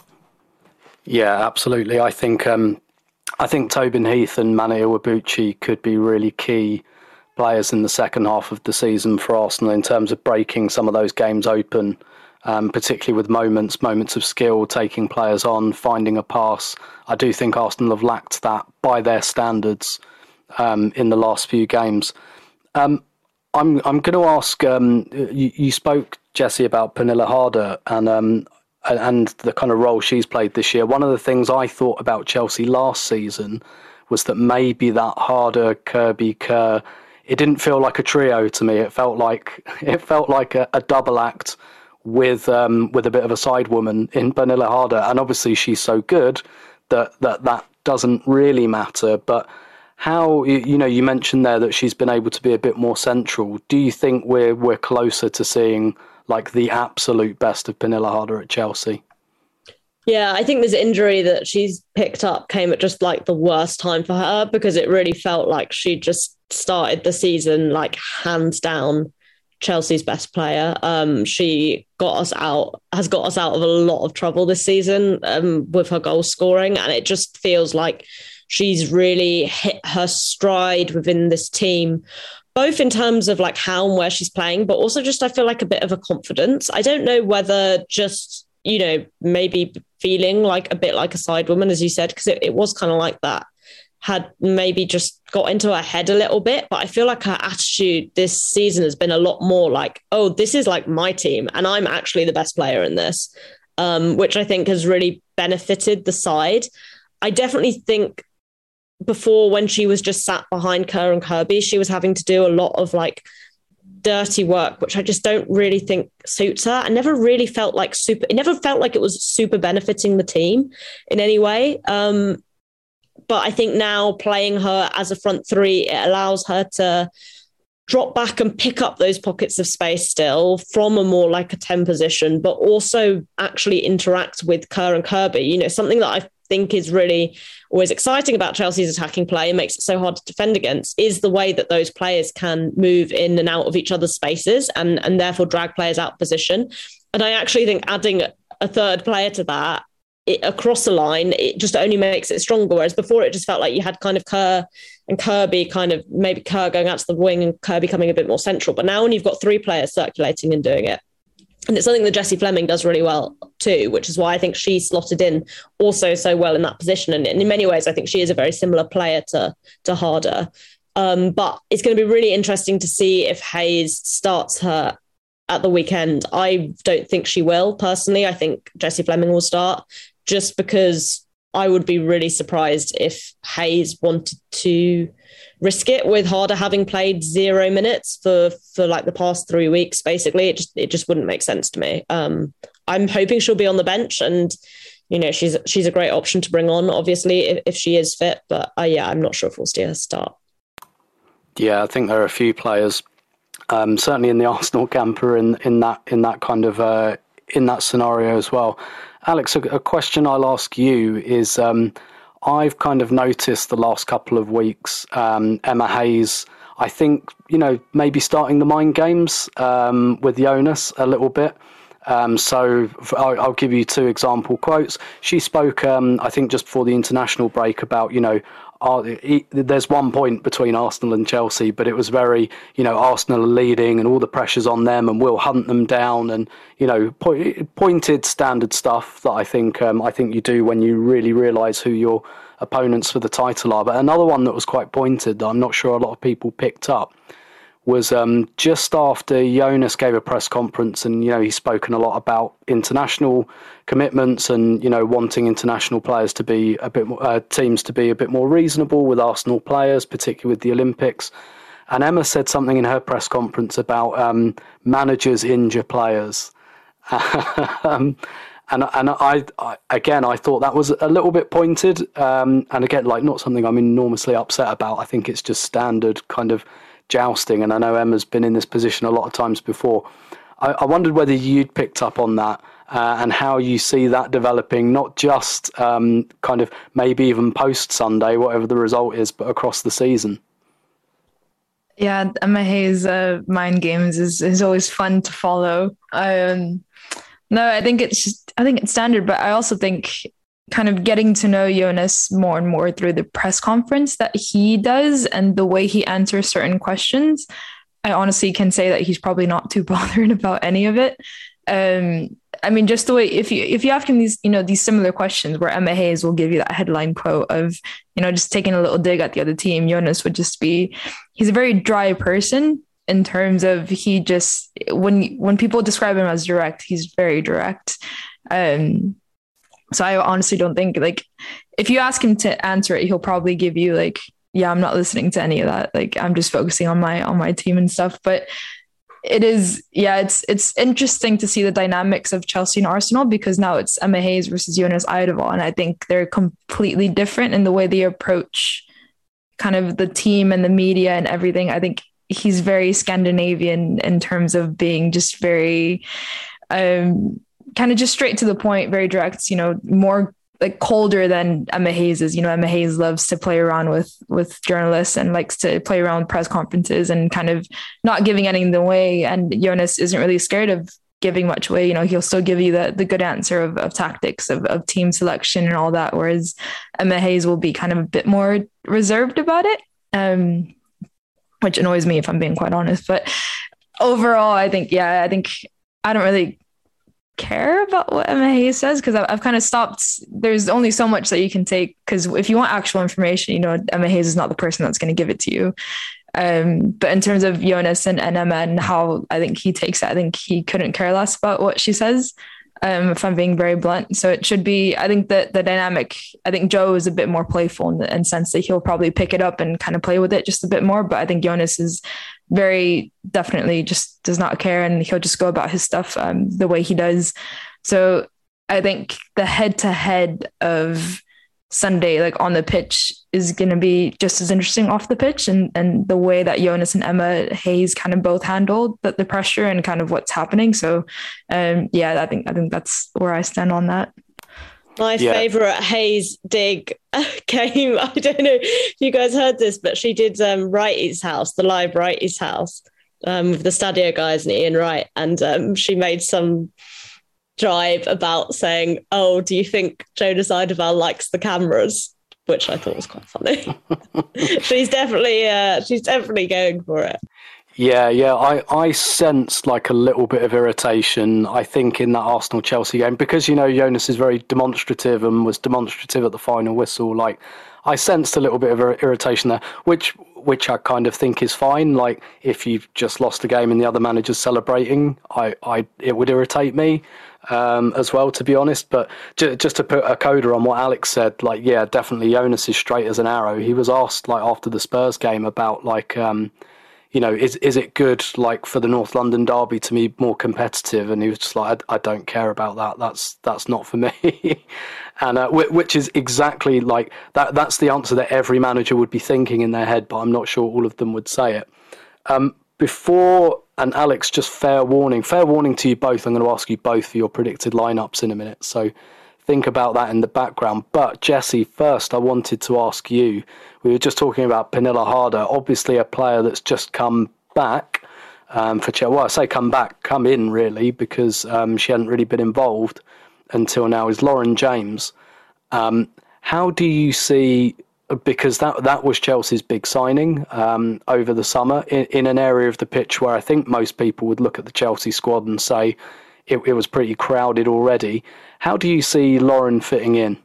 Yeah, absolutely. I think um, I think Tobin Heath and Mane Iwabuchi could be really key players in the second half of the season for Arsenal in terms of breaking some of those games open, um, particularly with moments, moments of skill, taking players on, finding a pass. I do think Arsenal have lacked that by their standards um, in the last few games. Um, I'm I'm going to ask, um, you, you spoke, Jesse, about Pernille Harder and um, and the kind of role she's played this year. One of the things I thought about Chelsea last season was that maybe that Harder, Kirby, Kerr, it didn't feel like a trio to me. It felt like it felt like a, a double act with um, with a bit of a side woman in Pernille Harder, and obviously she's so good that that that doesn't really matter. But how, you know, you mentioned there that she's been able to be a bit more central. Do you think we're we're closer to seeing like the absolute best of Pernille Harder at Chelsea? Yeah, I think this injury that she's picked up came at just like the worst time for her, because it really felt like she just started the season like hands down Chelsea's best player. Um, she got us out, has got us out of a lot of trouble this season um, with her goal scoring. And it just feels like she's really hit her stride within this team, both in terms of like how and where she's playing, but also just, I feel like a bit of a confidence. I don't know whether just, you know, maybe feeling like a bit like a side woman, as you said, because it, it was kind of like that, had maybe just got into her head a little bit. But I feel like her attitude this season has been a lot more like, oh, this is like my team and I'm actually the best player in this, um, which I think has really benefited the side. I definitely think before, when she was just sat behind Kerr and Kirby, she was having to do a lot of like dirty work, which I just don't really think suits her. I never really felt like super, it never felt like it was super benefiting the team in any way. Um, but I think now playing her as a front three, it allows her to drop back and pick up those pockets of space still from a more like a ten position, but also actually interact with Kerr and Kirby. You know, something that I think is really always exciting about Chelsea's attacking play and makes it so hard to defend against is the way that those players can move in and out of each other's spaces and, and therefore drag players out of position. And I actually think adding a third player to that it, across the line, it just only makes it stronger. Whereas before, it just felt like you had kind of Kerr and Kirby, kind of maybe Kerr going out to the wing and Kirby coming a bit more central. But now when you've got three players circulating and doing it, and it's something that Jessie Fleming does really well too, which is why I think she slotted in also so well in that position. And in many ways, I think she is a very similar player to, to Harder. Um, but it's going to be really interesting to see if Hayes starts her at the weekend. I don't think she will, personally. I think Jessie Fleming will start, just because I would be really surprised if Hayes wanted to risk it with Harder having played zero minutes for, for like the past three weeks, basically. It just it just wouldn't make sense to me. Um, I'm hoping she'll be on the bench, and, you know, she's she's a great option to bring on, obviously, if, if she is fit. But uh, yeah, I'm not sure if we'll see her start. Yeah, I think there are a few players, um, certainly in the Arsenal camper, in in that in that kind of uh, in that scenario as well. Alex, a, a question I'll ask you is, um, I've kind of noticed the last couple of weeks, um, Emma Hayes, I think, you know, maybe starting the mind games um, with Jonas a little bit. Um, so I'll, I'll give you two example quotes. She spoke, um, I think, just before the international break about, you know, Uh, there's one point between Arsenal and Chelsea, but it was very, you know, Arsenal are leading and all the pressure's on them and we'll hunt them down, and, you know, po- pointed standard stuff that I think um, I think you do when you really realise who your opponents for the title are. But another one that was quite pointed that I'm not sure a lot of people picked up was um, just after Jonas gave a press conference, and, you know, he's spoken a lot about international commitments and, you know, wanting international players to be a bit more, uh, teams to be a bit more reasonable with Arsenal players, particularly with the Olympics. And Emma said something in her press conference about um, managers injure players. um, and and I, I again, I thought that was a little bit pointed. Um, and again, like, not something I'm enormously upset about. I think it's just standard kind of jousting, and I know Emma's been in this position a lot of times before. I, I wondered whether you'd picked up on that uh, and how you see that developing, not just um, kind of maybe even post-Sunday, whatever the result is, but across the season. Yeah, Emma Hayes' uh, mind games is, is always fun to follow. Um, no, I think it's I think it's standard, but I also think kind of getting to know Jonas more and more through the press conference that he does and the way he answers certain questions, I honestly can say that he's probably not too bothered about any of it. Um, I mean, just the way, if you if you ask him these, you know, these similar questions where Emma Hayes will give you that headline quote of, you know, just taking a little dig at the other team, Jonas would just be, he's a very dry person in terms of he just, when when people describe him as direct, he's very direct. Um, So I honestly don't think, like, if you ask him to answer it, he'll probably give you like, yeah, I'm not listening to any of that. Like, I'm just focusing on my, on my team and stuff. But it is, yeah, it's, it's interesting to see the dynamics of Chelsea and Arsenal, because now it's Emma Hayes versus Jonas Eidevall. And I think they're completely different in the way they approach kind of the team and the media and everything. I think he's very Scandinavian in terms of being just very, um, kind of just straight to the point, very direct, you know, more like colder than Emma Hayes is. You know, Emma Hayes loves to play around with, with journalists and likes to play around with press conferences and kind of not giving anything away. And Jonas isn't really scared of giving much away. You know, he'll still give you the, the good answer of, of tactics, of, of team selection and all that. Whereas Emma Hayes will be kind of a bit more reserved about it, um, which annoys me if I'm being quite honest. But overall, I think, yeah, I think I don't really care about what Emma Hayes says, because I've, I've kind of stopped. There's only so much that you can take, because if you want actual information, you know, Emma Hayes is not the person that's going to give it to you. Um, but in terms of Jonas and, and Emma and how I think he takes it, I think he couldn't care less about what she says, um, if I'm being very blunt. So it should be, I think that the dynamic, I think Joe is a bit more playful in the in sense that he'll probably pick it up and kind of play with it just a bit more. But I think Jonas is very definitely just does not care, and he'll just go about his stuff um, the way he does. So I think the head to head of Sunday, like on the pitch, is going to be just as interesting off the pitch, and, and the way that Jonas and Emma Hayes kind of both handled the, the pressure and kind of what's happening. So um, yeah, I think I think that's where I stand on that. My yeah. favourite Hayes dig came, I don't know if you guys heard this, but she did um, Wrighty's house, the live Wrighty's house um, with the Stadio guys and Ian Wright. And um, she made some jibe about saying, oh, do you think Jonas Eidevall likes the cameras? Which I thought was quite funny. she's definitely uh, she's definitely going for it. Yeah, yeah. I, I sensed like a little bit of irritation, I think, in that Arsenal-Chelsea game. Because, you know, Jonas is very demonstrative and was demonstrative at the final whistle. Like, I sensed a little bit of irritation there, which which I kind of think is fine. Like, if you've just lost a game and the other manager's celebrating, I, I it would irritate me um, as well, to be honest. But j- just to put a coda on what Alex said, like, yeah, definitely Jonas is straight as an arrow. He was asked, like, after the Spurs game about, like, um, you know, is is it good, like, for the North London derby to be more competitive? And he was just like, I, I don't care about that. That's that's not for me. And uh, which is exactly like that. That's the answer that every manager would be thinking in their head, but I'm not sure all of them would say it. Um, before, and Alex, just fair warning, fair warning to you both. I'm going to ask you both for your predicted lineups in a minute. So think about that in the background. But Jesse, first, I wanted to ask you, we were just talking about Pernille Harder, obviously a player that's just come back um, for Chelsea. Well, I say come back, come in really, because um, she hadn't really been involved until now, is Lauren James. Um, how do you see, because that that was Chelsea's big signing um, over the summer, in, in an area of the pitch where I think most people would look at the Chelsea squad and say it, it was pretty crowded already. How do you see Lauren fitting in?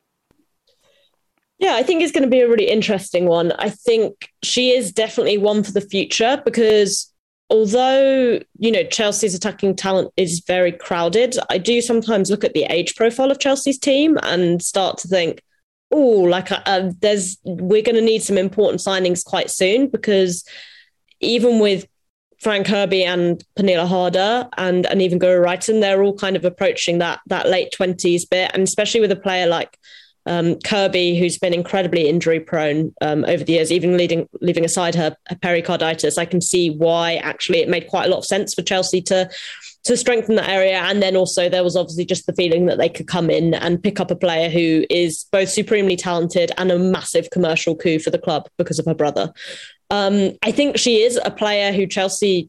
Yeah, I think it's going to be a really interesting one. I think she is definitely one for the future because although, you know, Chelsea's attacking talent is very crowded, I do sometimes look at the age profile of Chelsea's team and start to think, oh, like uh, there's we're going to need some important signings quite soon because even with Fran Kirby and Pernille Harder and, and even Guro Reiten, they're all kind of approaching that that late twenties bit. And especially with a player like um, Kirby, who's been incredibly injury prone um, over the years, even leading, leaving aside her, her pericarditis, I can see why actually it made quite a lot of sense for Chelsea to to strengthen that area. And then also there was obviously just the feeling that they could come in and pick up a player who is both supremely talented and a massive commercial coup for the club because of her brother. Um, I think she is a player who Chelsea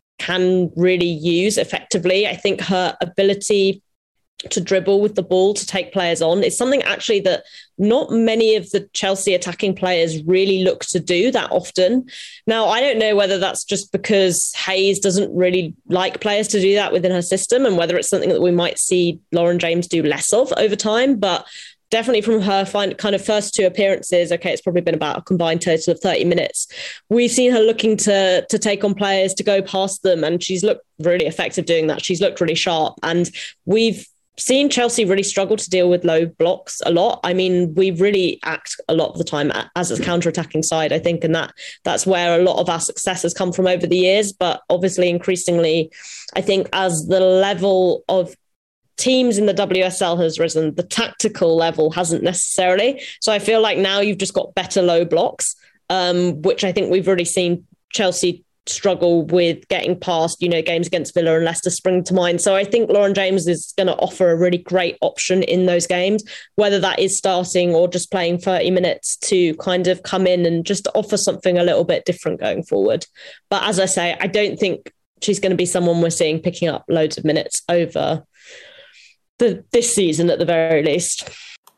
can really use effectively. I think her ability to dribble with the ball, to take players on, is something actually that not many of the Chelsea attacking players really look to do that often. Now, I don't know whether that's just because Hayes doesn't really like players to do that within her system and whether it's something that we might see Lauren James do less of over time, but definitely from her kind of first two appearances, okay, it's probably been about a combined total of thirty minutes. We've seen her looking to to take on players, to go past them, and she's looked really effective doing that. She's looked really sharp, and we've seen Chelsea really struggle to deal with low blocks a lot. I mean, we really act a lot of the time as a counter-attacking side, I think, and that that's where a lot of our success has come from over the years. But obviously, increasingly, I think as the level of teams in the W S L has risen, the tactical level hasn't necessarily. So I feel like now you've just got better low blocks, um, which I think we've really seen Chelsea struggle with getting past, you know, games against Villa and Leicester spring to mind. So I think Lauren James is going to offer a really great option in those games, whether that is starting or just playing thirty minutes to kind of come in and just offer something a little bit different going forward. But as I say, I don't think she's going to be someone we're seeing picking up loads of minutes over the this season at the very least.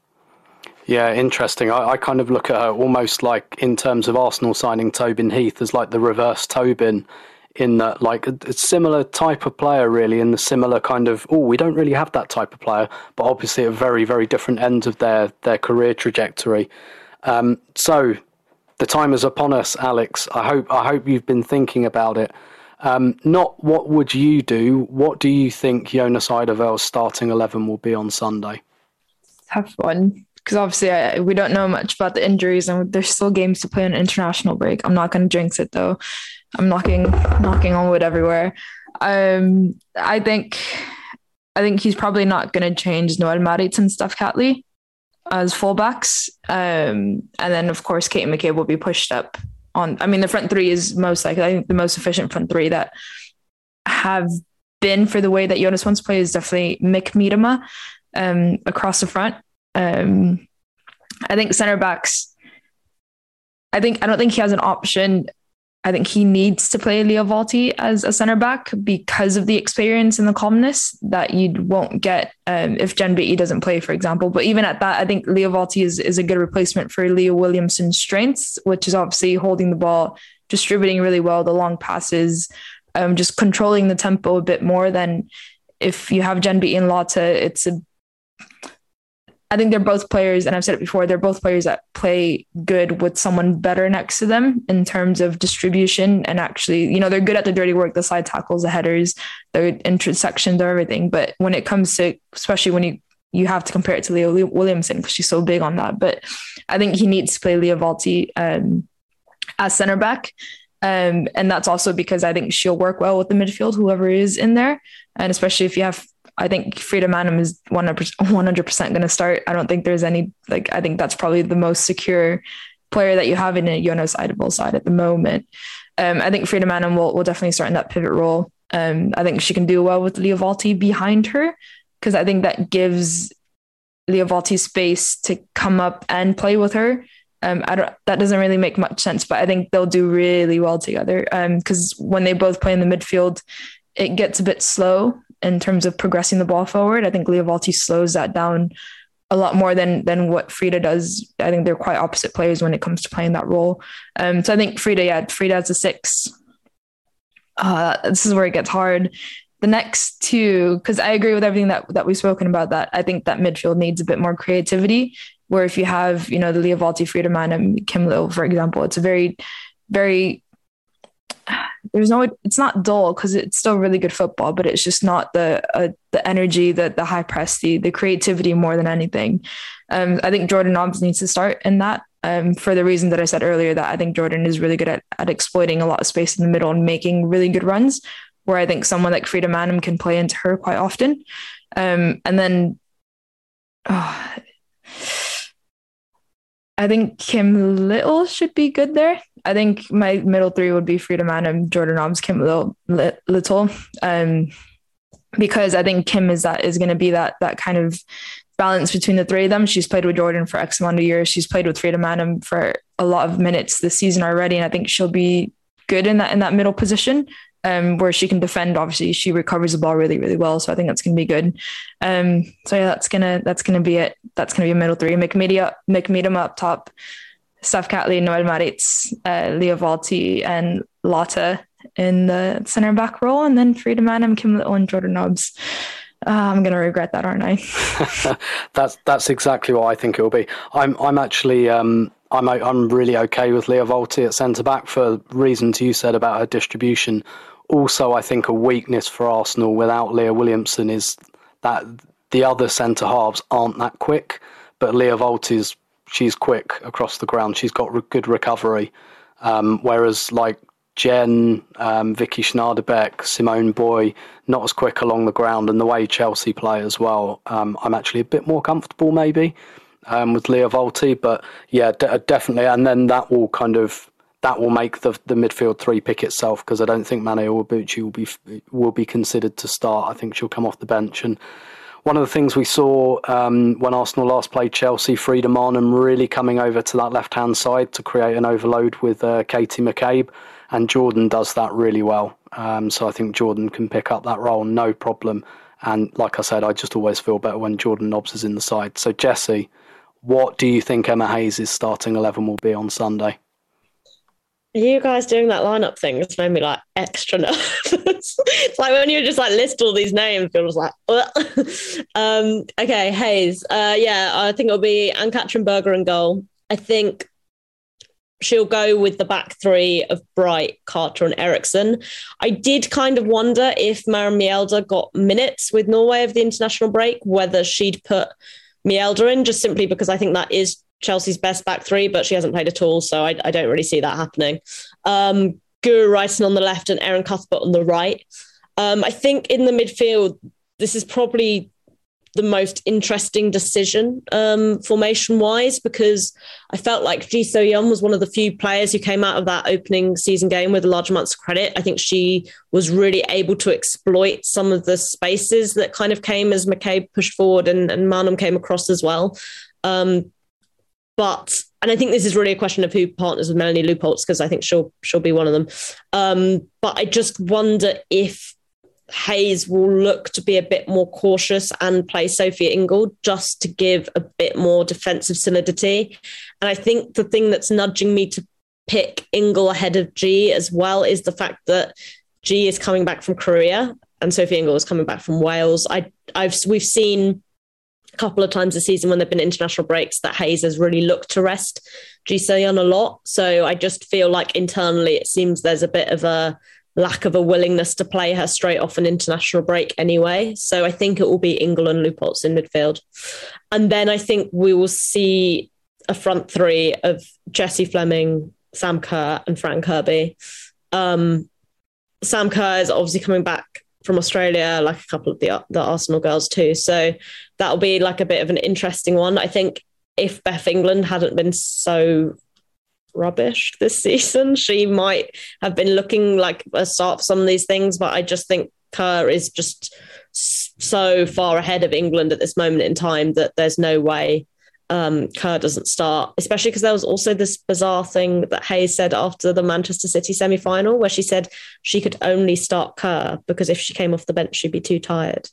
Yeah, interesting. I, I kind of look at her almost like in terms of Arsenal signing Tobin Heath as like the reverse Tobin, in that like a, a similar type of player really, in the similar kind of, oh, we don't really have that type of player, but obviously at very, very different ends of their, their career trajectory. Um, so the time is upon us, Alex. I hope I hope you've been thinking about it. Um, not what would you do, what do you think Jonas Eidevall's starting eleven will be on Sunday? Tough one. Because obviously I, we don't know much about the injuries and there's still games to play on international break. I'm not going to jinx it though. I'm knocking knocking on wood everywhere. Um, I think I think he's probably not going to change Noel Maritz and Steph Catley as fullbacks. Um, and then of course Kate McCabe will be pushed up on. I mean, the front three is most likely, I think the most efficient front three that have been for the way that Jonas wants to play is definitely Mick Miedema um, across the front. Um, I think centre backs, I think, I don't think he has an option I think he needs to play Lia Wälti as a centre back because of the experience and the calmness that you won't get um, if Jen Beattie doesn't play, for example. But even at that, I think Lia Wälti is, is a good replacement for Leah Williamson's strengths, which is obviously holding the ball, distributing really well, the long passes, um, just controlling the tempo a bit more than if you have Jen Beattie and Lotte. It's a I think they're both players, and I've said it before, they're both players that play good with someone better next to them in terms of distribution. And actually, you know, they're good at the dirty work, the side tackles, the headers, the intersections, everything. But when it comes to, especially when you, you have to compare it to Leah Williamson because she's so big on that. But I think he needs to play Lia Wälti um, as centre back. Um, and that's also because I think she'll work well with the midfield, whoever is in there. And especially if you have, I think Frida Maanum is one hundred percent going to start. I don't think there's any, like, I think that's probably the most secure player that you have in a Jonas Eidevall side at the moment. Um, I think Frida Maanum will, will definitely start in that pivot role. Um, I think she can do well with Lia Wälti behind her because I think that gives Lia Wälti space to come up and play with her. Um, I don't, that doesn't really make much sense, but I think they'll do really well together because um, when they both play in the midfield, it gets a bit slow in terms of progressing the ball forward. I think Lia Wälti slows that down a lot more than than what Frida does. I think they're quite opposite players when it comes to playing that role. Um, so I think Frida, yeah, Frida has a six. Uh, this is where it gets hard. The next two, because I agree with everything that, that we've spoken about, that I think that midfield needs a bit more creativity, where if you have, you know, the Lia Wälti, Frida Maanum, Kim Little, for example, it's a very, very, there's no, it's not dull because it's still really good football, but it's just not the uh, the energy, the the high press, the the creativity more than anything. Um, I think Jordan Nobbs needs to start in that um, for the reason that I said earlier, that I think Jordan is really good at, at exploiting a lot of space in the middle and making really good runs, where I think someone like Frida Maanum can play into her quite often. Um, and then oh, I think Kim Little should be good there. I think my middle three would be Frida Maanum, Jordan Nobbs, Kim Little, Little um, because I think Kim is that is going to be that that kind of balance between the three of them. She's played with Jordan for X amount of years. She's played with Frida Maanum for a lot of minutes this season already, and I think she'll be good in that in that middle position. Um, where she can defend. Obviously, she recovers the ball really, really well. So I think that's going to be good. Um, so yeah, that's gonna that's gonna be it. That's gonna be a middle three. McMedia, McMeadam up top, Steph Catley, Noelle Maritz, uh, Lia Wälti, and Lotte in the centre back role, and then Frida Maanum, Kim Little, and Jordan Nobbs. Uh, I'm gonna regret that, aren't I? that's that's exactly what I think it will be. I'm I'm actually. Um... I'm I'm really okay with Lia Wälti at centre back for reasons you said about her distribution. Also, I think a weakness for Arsenal without Leah Williamson is that the other centre halves aren't that quick, but Lia Wälti's she's quick across the ground. She's got re- good recovery, um, whereas like Jen, um, Vicky Schneiderbeck, Simone Boy, not as quick along the ground, and the way Chelsea play as well. Um, I'm actually a bit more comfortable maybe. Um, with Lia Wälti, but yeah, de- definitely, and then that will kind of that will make the the midfield three pick itself, because I don't think Mane Iwabuchi will be will be considered to start. I think she'll come off the bench. And one of the things we saw um, when Arsenal last played Chelsea, Frida Maanum really coming over to that left hand side to create an overload with uh, Katie McCabe, and Jordan does that really well. Um, so I think Jordan can pick up that role no problem. And like I said, I just always feel better when Jordan Nobbs is in the side. So Jesse, what do you think Emma Hayes' starting eleven will be on Sunday? You guys doing that lineup thing has made me like extra nervous. It's like when you just like list all these names, you're just like, um, okay, Hayes. Uh, yeah, I think it'll be Ann-Katrin Berger in goal. I think she'll go with the back three of Bright, Carter and Eriksson. I did kind of wonder if Maren Mjelde got minutes with Norway over the international break, whether she'd put Mjelde in, just simply because I think that is Chelsea's best back three, but she hasn't played at all, so I, I don't really see that happening. Um, Guro Reiten on the left and Erin Cuthbert on the right. Um, I think in the midfield, this is probably the most interesting decision um, formation-wise, because I felt like Ji So-yeon was one of the few players who came out of that opening season game with a large amounts of credit. I think she was really able to exploit some of the spaces that kind of came as McCabe pushed forward and, and Maanum came across as well. Um, but and I think this is really a question of who partners with Melanie Leupolz, because I think she'll she'll be one of them. Um, but I just wonder if Hayes will look to be a bit more cautious and play Sophie Ingle just to give a bit more defensive solidity. And I think the thing that's nudging me to pick Ingle ahead of Ji as well is the fact that Ji is coming back from Korea and Sophie Ingle is coming back from Wales. I, I've we've seen a couple of times this season when there've been international breaks that Hayes has really looked to rest Ji Se-yeon a lot. So I just feel like internally it seems there's a bit of a lack of a willingness to play her straight off an international break anyway. So I think it will be Ingle and Leupolz in midfield. And then I think we will see a front three of Jessie Fleming, Sam Kerr and Fran Kirby. Um, Sam Kerr is obviously coming back from Australia, like a couple of the, the Arsenal girls too. So that'll be like a bit of an interesting one. I think if Beth England hadn't been so rubbish this season, she might have been looking like a start for some of these things, but I just think Kerr is just so far ahead of England at this moment in time that there's no way um, Kerr doesn't start, especially because there was also this bizarre thing that Hayes said after the Manchester City semi-final where she said she could only start Kerr because if she came off the bench she'd be too tired.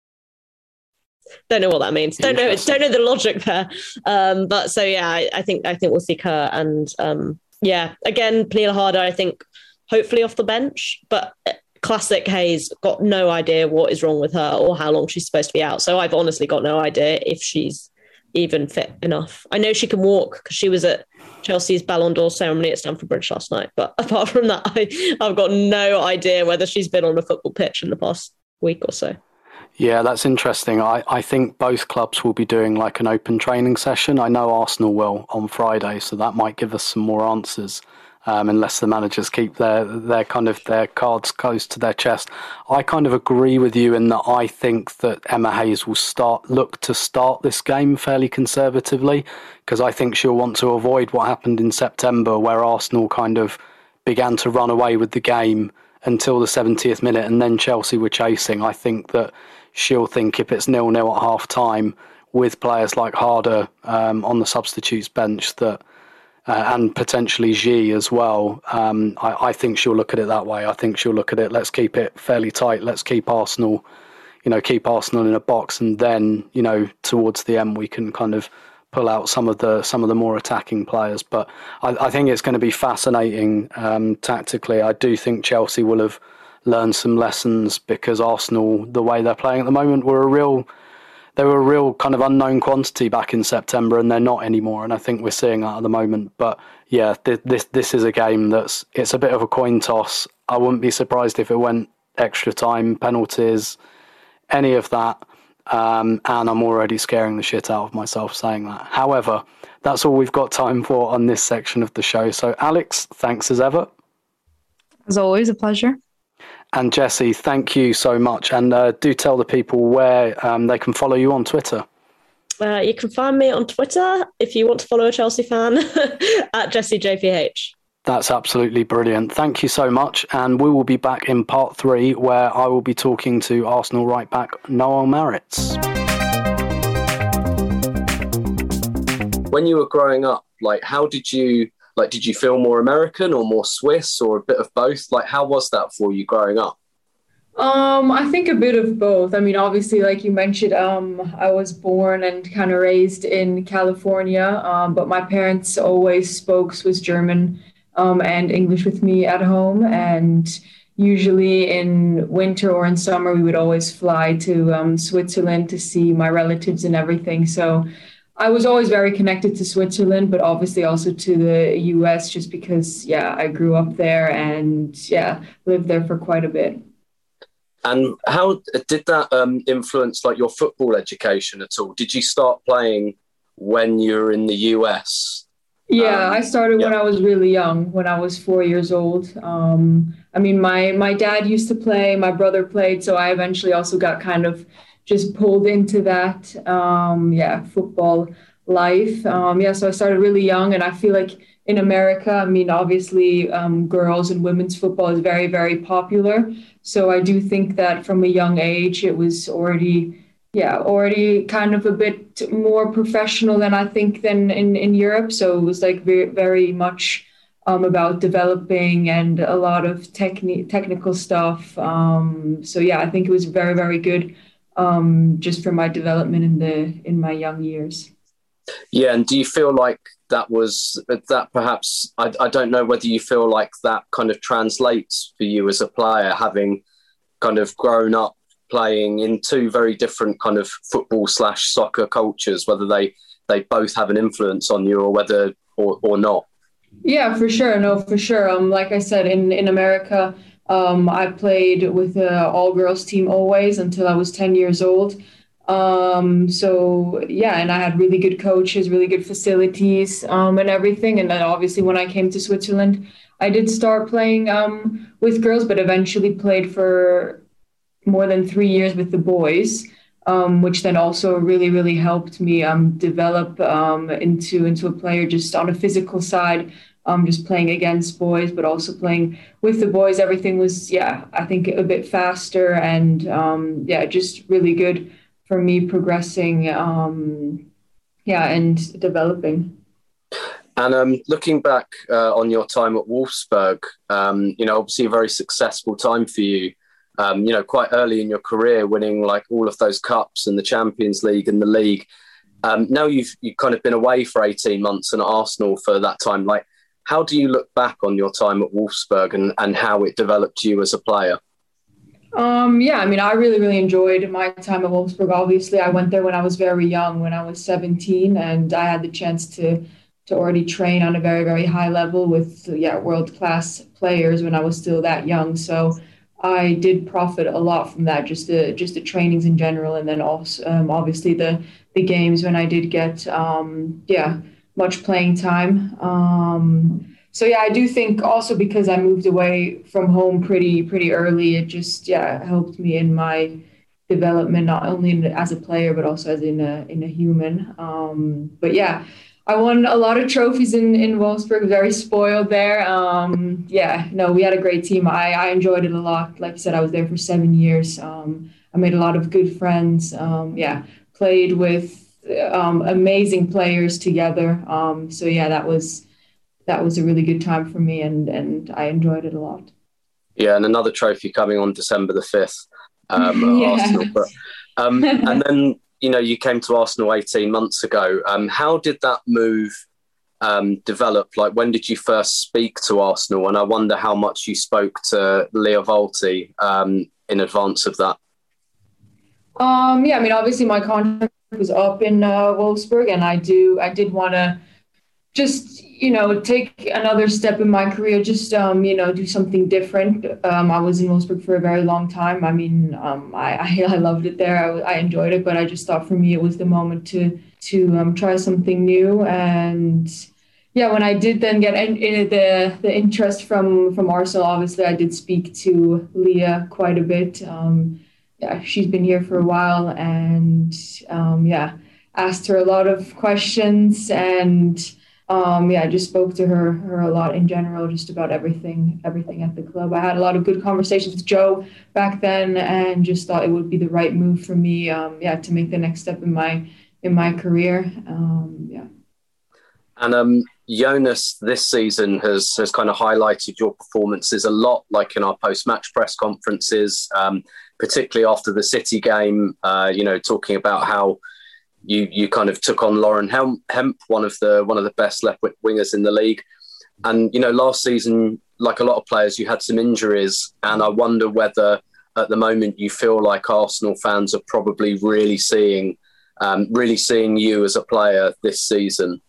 Don't know what that means. Don't know. Don't know the logic there. Um, but so yeah, I, I think I think we'll see Kerr and um, yeah, again, Pernille Harder. I think hopefully off the bench, but classic Hayes, got no idea what is wrong with her or how long she's supposed to be out. So I've honestly got no idea if she's even fit enough. I know she can walk because she was at Chelsea's Ballon d'Or ceremony at Stamford Bridge last night. But apart from that, I, I've got no idea whether she's been on a football pitch in the past week or so. Yeah, that's interesting. I, I think both clubs will be doing like an open training session. I know Arsenal will on Friday, so that might give us some more answers, um, unless the managers keep their, their kind of their cards close to their chest. I kind of agree with you in that I think that Emma Hayes will start look to start this game fairly conservatively, because I think she'll want to avoid what happened in September where Arsenal kind of began to run away with the game until the seventieth minute and then Chelsea were chasing. I think that she'll think if it's nil-nil at half-time with players like Harder um, on the substitutes bench that uh, and potentially Ji as well, um, I, I think she'll look at it that way. I think she'll look at it, let's keep it fairly tight, let's keep Arsenal, you know, keep Arsenal in a box, and then, you know, towards the end we can kind of pull out some of the some of the more attacking players. But I, I think it's going to be fascinating um, tactically. I do think Chelsea will have learn some lessons because Arsenal, the way they're playing at the moment, were a real, they were a real kind of unknown quantity back in September, and they're not anymore. And I think we're seeing that at the moment. But yeah, th- this this is a game that's it's a bit of a coin toss. I wouldn't be surprised if it went extra time, penalties, any of that. Um, and I'm already scaring the shit out of myself saying that. However, that's all we've got time for on this section of the show. So Alex, thanks as ever. As always, a pleasure. And Jessie, thank you so much. And uh, do tell the people where um, they can follow you on Twitter. Uh, you can find me on Twitter if you want to follow a Chelsea fan at Jessie J P H. That's absolutely brilliant. Thank you so much. And we will be back in part three where I will be talking to Arsenal right back Noel Maritz. When you were growing up, like, how did you... Like, did you feel more American or more Swiss or a bit of both? Like, how was that for you growing up? Um, I think a bit of both. I mean, obviously, like you mentioned, um, I was born and kind of raised in California, um, but my parents always spoke Swiss German um, and English with me at home. And usually in winter or in summer, we would always fly to um, Switzerland to see my relatives and everything. So I was always very connected to Switzerland, but obviously also to the U S just because, yeah, I grew up there and, yeah, lived there for quite a bit. And how did that um, influence, like, your football education at all? Did you start playing when you were in the U S? Yeah, um, I started yeah. when I was really young, when I was four years old. Um, I mean, my, my dad used to play, my brother played, so I eventually also got kind of just pulled into that, um, yeah, football life. Um, yeah, so I started really young, and I feel like in America, I mean, obviously, um, girls and women's football is very, very popular. So I do think that from a young age, it was already, yeah, already kind of a bit more professional than I think than in, in Europe. So it was like very, very much um, about developing and a lot of techni- technical stuff. Um, so yeah, I think it was very, very good um, just for my development in the in my young years. Yeah, and do you feel like that was that perhaps I, I don't know whether you feel like that kind of translates for you as a player, having kind of grown up playing in two very different kind of football slash soccer cultures, whether they they both have an influence on you or whether or, or not. Yeah, for sure. No, for sure. Um, like I said, in in America, um, I played with an all girls team always until I was ten years old. Um, so yeah, and I had really good coaches, really good facilities, um, and everything. And then obviously when I came to Switzerland, I did start playing um, with girls, but eventually played for more than three years with the boys, um, which then also really, really helped me um, develop um, into into a player just on a physical side, um, just playing against boys, but also playing with the boys. Everything was, yeah, I think a bit faster and um, yeah, just really good for me progressing, um, yeah, and developing. And um, looking back uh, on your time at Wolfsburg, um, you know, obviously a very successful time for you. Um, you know, quite early in your career, winning like all of those cups and the Champions League and the league. Um, now you've you've kind of been away for eighteen months and at Arsenal for that time. Like, how do you look back on your time at Wolfsburg and, and how it developed you as a player? Um, yeah, I mean, I really, really enjoyed my time at Wolfsburg. Obviously, I went there when I was very young, when I was seventeen, and I had the chance to to already train on a very, very high level with, yeah, world-class players when I was still that young. So I did profit a lot from that, just the just the trainings in general, and then also um, obviously the the games when I did get, um, yeah, much playing time. Um, So yeah, I do think also because I moved away from home pretty pretty early, it just yeah helped me in my development, not only in, as a player but also as in a in a human. Um, but yeah, I won a lot of trophies in in Wolfsburg. Very spoiled there. Um, yeah, no, we had a great team. I I enjoyed it a lot. Like I said, I was there for seven years. Um, I made a lot of good friends. Um, yeah, played with um, amazing players together. Um, so yeah, that was. That was a really good time for me, and and I enjoyed it a lot. Yeah, and another trophy coming on December the fifth um, at yeah. Arsenal. But, um, and then, you know, you came to Arsenal eighteen months ago. Um, how did that move um, develop? Like, when did you first speak to Arsenal? And I wonder how much you spoke to Lia Wälti um, in advance of that. Um, yeah, I mean, obviously my contract was up in uh, Wolfsburg, and I do I did want to just, you know, take another step in my career, just, um, you know, do something different. Um, I was in Wolfsburg for a very long time. I mean, um, I, I, I loved it there. I, I enjoyed it, but I just thought for me it was the moment to to um, try something new. And yeah, when I did then get in, in the the interest from from Arsenal, obviously I did speak to Lia quite a bit. Um, yeah, she's been here for a while, and um, yeah, asked her a lot of questions and. Um, yeah, I just spoke to her her a lot in general, just about everything, everything at the club. I had a lot of good conversations with Joe back then, and just thought it would be the right move for me. Um, yeah, to make the next step in my in my career. Um, yeah. And um, Jonas this season has has kind of highlighted your performances a lot, like in our post match press conferences, um, particularly after the City game. Uh, you know, talking about how. You you kind of took on Lauren Hemp, one of the one of the best left wingers in the league, and you know last season, like a lot of players, you had some injuries, and I wonder whether at the moment you feel like Arsenal fans are probably really seeing um, really seeing you as a player this season.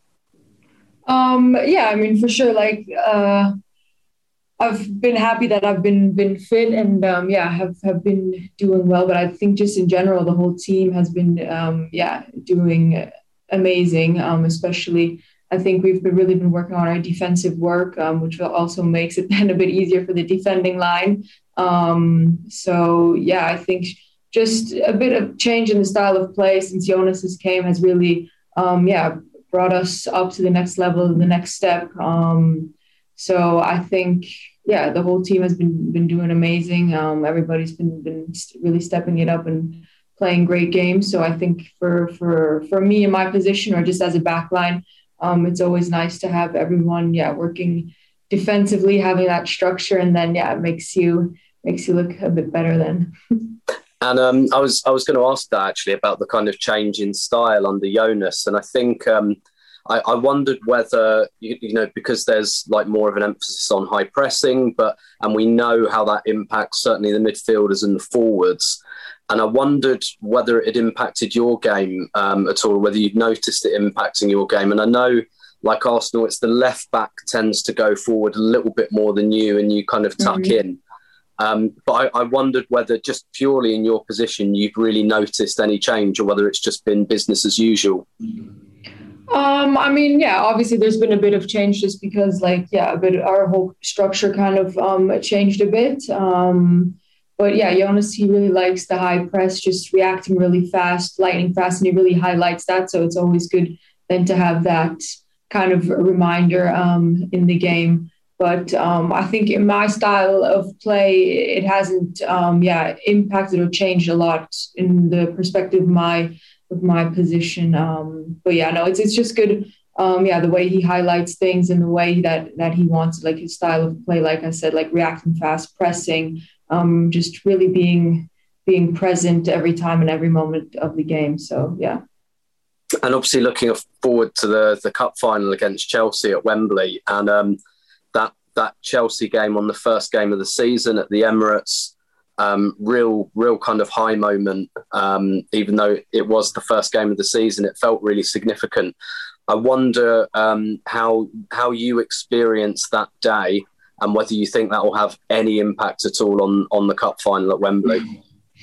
Um, yeah, I mean for sure. Like uh, I've been happy that I've been been fit and um, yeah, have have been doing well. But I think just in general, the whole team has been um, yeah doing amazing. Um, especially, I think we've been really been working on our defensive work, um, which also makes it then a bit easier for the defending line. Um, so yeah, I think just a bit of change in the style of play since Jonas has came has really um, yeah brought us up to the next level, the next step. Um, So I think, yeah, the whole team has been been doing amazing. Um, everybody's been been really stepping it up and playing great games. So I think for for for me in my position, or just as a backline, um, it's always nice to have everyone, yeah, working defensively, having that structure, and then yeah, it makes you makes you look a bit better then. And um, I was I was going to ask that actually about the kind of change in style under Jonas, and I think um, I, I wondered whether you, you know because there's like more of an emphasis on high pressing, but and we know how that impacts certainly the midfielders and the forwards, and I wondered whether it had impacted your game um, at all, whether you'd noticed it impacting your game. And I know, like Arsenal, it's the left back tends to go forward a little bit more than you, and you kind of tuck mm-hmm. in. Um, but I, I wondered whether just purely in your position, you've really noticed any change, or whether it's just been business as usual. Um, I mean, yeah, obviously there's been a bit of change just because, like, yeah, a bit our whole structure kind of um, changed a bit. Um, but yeah, Jonas, he really likes the high press, just reacting really fast, lightning fast, and he really highlights that. So it's always good then to have that kind of reminder um, in the game. But um, I think in my style of play, it hasn't, um, yeah, impacted or changed a lot in the perspective of my of my position. Um, but yeah, no, it's it's just good. Um, yeah, the way he highlights things and the way that that he wants, like his style of play, like I said, like reacting fast, pressing, um, just really being being present every time and every moment of the game. So yeah. And obviously looking forward to the the cup final against Chelsea at Wembley, and um, that that Chelsea game on the first game of the season at the Emirates, um, real real kind of high moment. Um, even though it was the first game of the season, it felt really significant. I wonder um, how how you experienced that day, and whether you think that will have any impact at all on on the cup final at Wembley.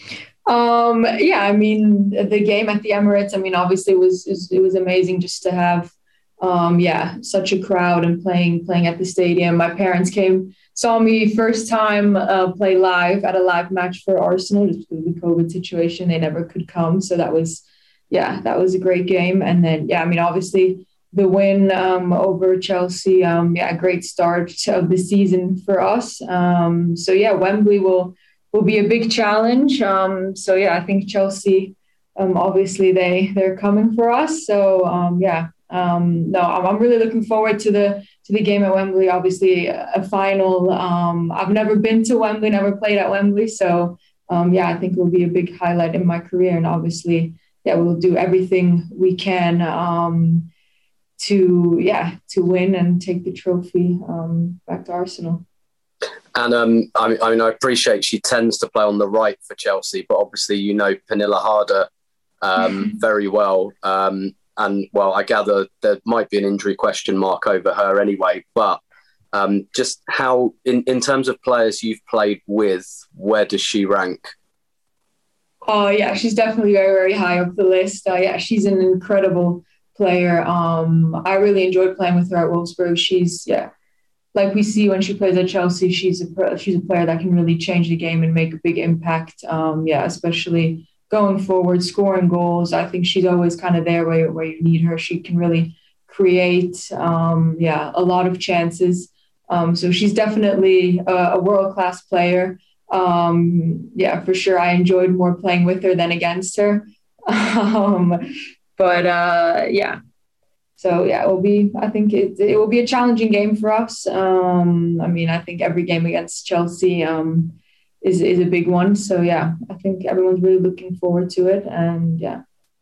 Um, yeah, I mean, the game at the Emirates, I mean, obviously it was, it was amazing just to have, um, yeah, such a crowd and playing, playing at the stadium. My parents came, saw me first time uh, play live at a live match for Arsenal, just because of the COVID situation. They never could come. So that was, yeah, that was a great game. And then, yeah, I mean, obviously the win um, over Chelsea, um, yeah, great start of the season for us. Um, so yeah, Wembley will, will be a big challenge. Um, so yeah, I think Chelsea, um, obviously they they're coming for us. So um, yeah, um, no, I'm, I'm really looking forward to the to the game at Wembley. Obviously, a final. Um, I've never been to Wembley, never played at Wembley. So um, yeah, I think it will be a big highlight in my career. And obviously, yeah, we'll do everything we can um, to yeah to win and take the trophy um, back to Arsenal. And um, I, I mean, I appreciate she tends to play on the right for Chelsea, but obviously you know Pernille Harder um, very well. Um, and, well, I gather there might be an injury question mark over her anyway. But um, just how, in, in terms of players you've played with, where does she rank? Oh, yeah, she's definitely very, very high up the list. Uh, yeah, she's an incredible player. Um, I really enjoyed playing with her at Wolfsburg. She's, yeah. Like we see when she plays at Chelsea, she's a she's a player that can really change the game and make a big impact. Um, yeah, especially going forward, scoring goals. I think she's always kind of there where, where you need her. She can really create, um, yeah, a lot of chances. Um, so she's definitely a, a world-class player. Um, yeah, for sure. I enjoyed more playing with her than against her. um, but uh, yeah. So, yeah, it will be, I think it, it will be a challenging game for us. Um, I mean, I think every game against Chelsea um, is, is a big one. So, yeah, I think everyone's really looking forward to it. And, yeah.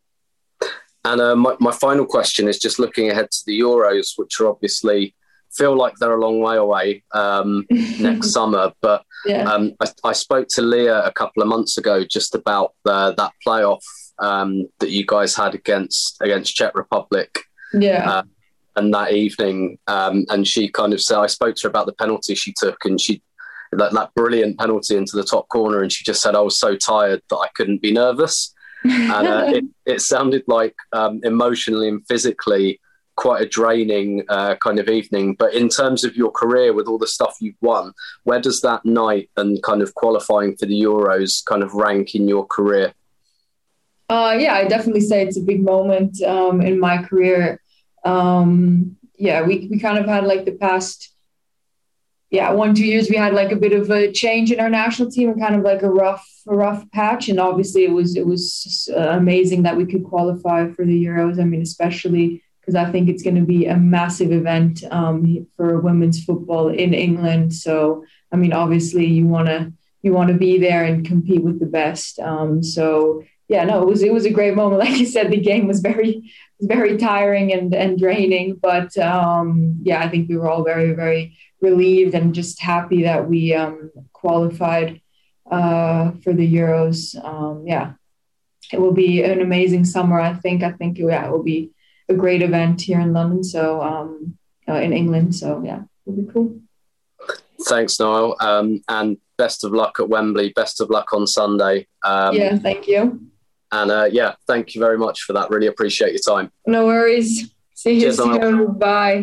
And uh, my, my final question is just looking ahead to the Euros, which are obviously feel like they're a long way away um, next summer. But yeah. um, I, I spoke to Leah a couple of months ago just about uh, that playoff um, that you guys had against against Czech Republic. Yeah. Uh, and that evening, um, and she kind of said, I spoke to her about the penalty she took, and she, that, that brilliant penalty into the top corner, and she just said, I was so tired that I couldn't be nervous. And uh, it, it sounded like um, emotionally and physically quite a draining uh, kind of evening. But in terms of your career, with all the stuff you've won, where does that night and kind of qualifying for the Euros kind of rank in your career? Uh, yeah, I definitely say it's a big moment um, in my career. Um, yeah, we, we kind of had like the past, yeah, one, two years we had like a bit of a change in our national team and kind of like a rough, a rough patch. And obviously it was, it was just, uh, amazing that we could qualify for the Euros. I mean, especially because I think it's going to be a massive event um, for women's football in England. So, I mean, obviously you want to, you want to be there and compete with the best. Um, so yeah, no, it was, it was a great moment. Like you said, the game was very, very tiring and, and draining, but um, yeah, I think we were all very, very relieved and just happy that we um, qualified uh, for the Euros. Um, yeah, it will be an amazing summer. I think, I think yeah, it will be a great event here in London. So um, uh, in England. So yeah, it'll be cool. Thanks, Niall. Um, and best of luck at Wembley. Best of luck on Sunday. Um, yeah, thank you. And uh, yeah, thank you very much for that. Really appreciate your time. No worries. See you Cheers, soon. Niall. Bye.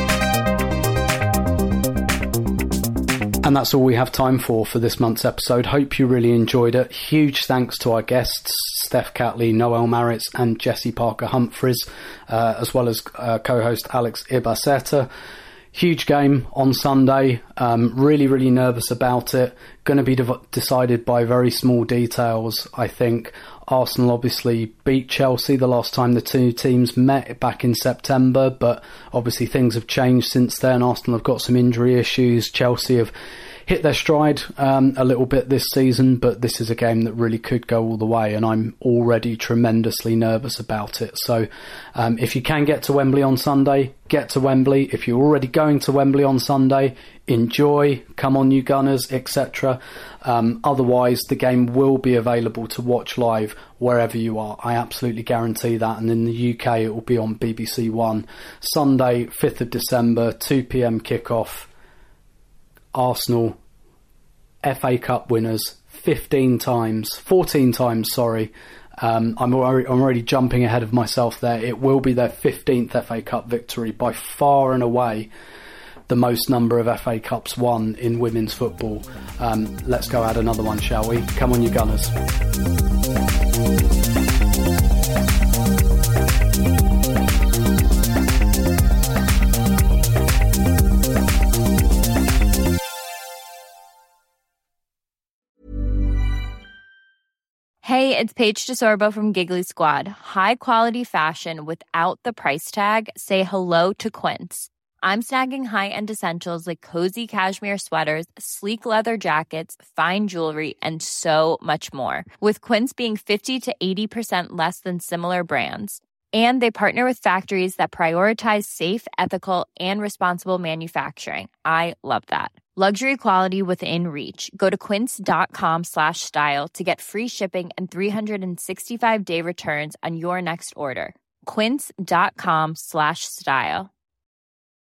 And that's all we have time for for this month's episode. Hope you really enjoyed it. Huge thanks to our guests, Steph Catley, Noelle Maritz and Jessie Parker-Humphries, uh, as well as uh, co-host Alex Ibaceta. Huge game on Sunday. Um, really, really nervous about it. Going to be de- decided by very small details, I think. Arsenal obviously beat Chelsea the last time the two teams met back in September, but obviously things have changed since then. Arsenal have got some injury issues. Chelsea have hit their stride um, a little bit this season, but this is a game that really could go all the way, and I'm already tremendously nervous about it. So um, if you can get to Wembley on Sunday, get to Wembley. If you're already going to Wembley on Sunday, enjoy, come on you Gunners, et cetera. Um, otherwise, the game will be available to watch live wherever you are. I absolutely guarantee that. And in the U K, it will be on B B C One. Sunday, fifth of December, two p.m. kickoff. Arsenal, F A Cup winners, fifteen times, fourteen times, sorry. Um, I'm, already, I'm already jumping ahead of myself there. It will be their fifteenth F A Cup victory, by far and away the most number of F A Cups won in women's football. Um, let's go add another one, shall we? Come on, you Gunners. Hey, it's Paige DeSorbo from Giggly Squad. High quality fashion without the price tag. Say hello to Quince. I'm snagging high-end essentials like cozy cashmere sweaters, sleek leather jackets, fine jewelry, and so much more. With Quince being fifty to eighty percent less than similar brands. And they partner with factories that prioritize safe, ethical, and responsible manufacturing. I love that. Luxury quality within reach. Go to quince.com slash style to get free shipping and three sixty-five day returns on your next order. Quince.com slash style.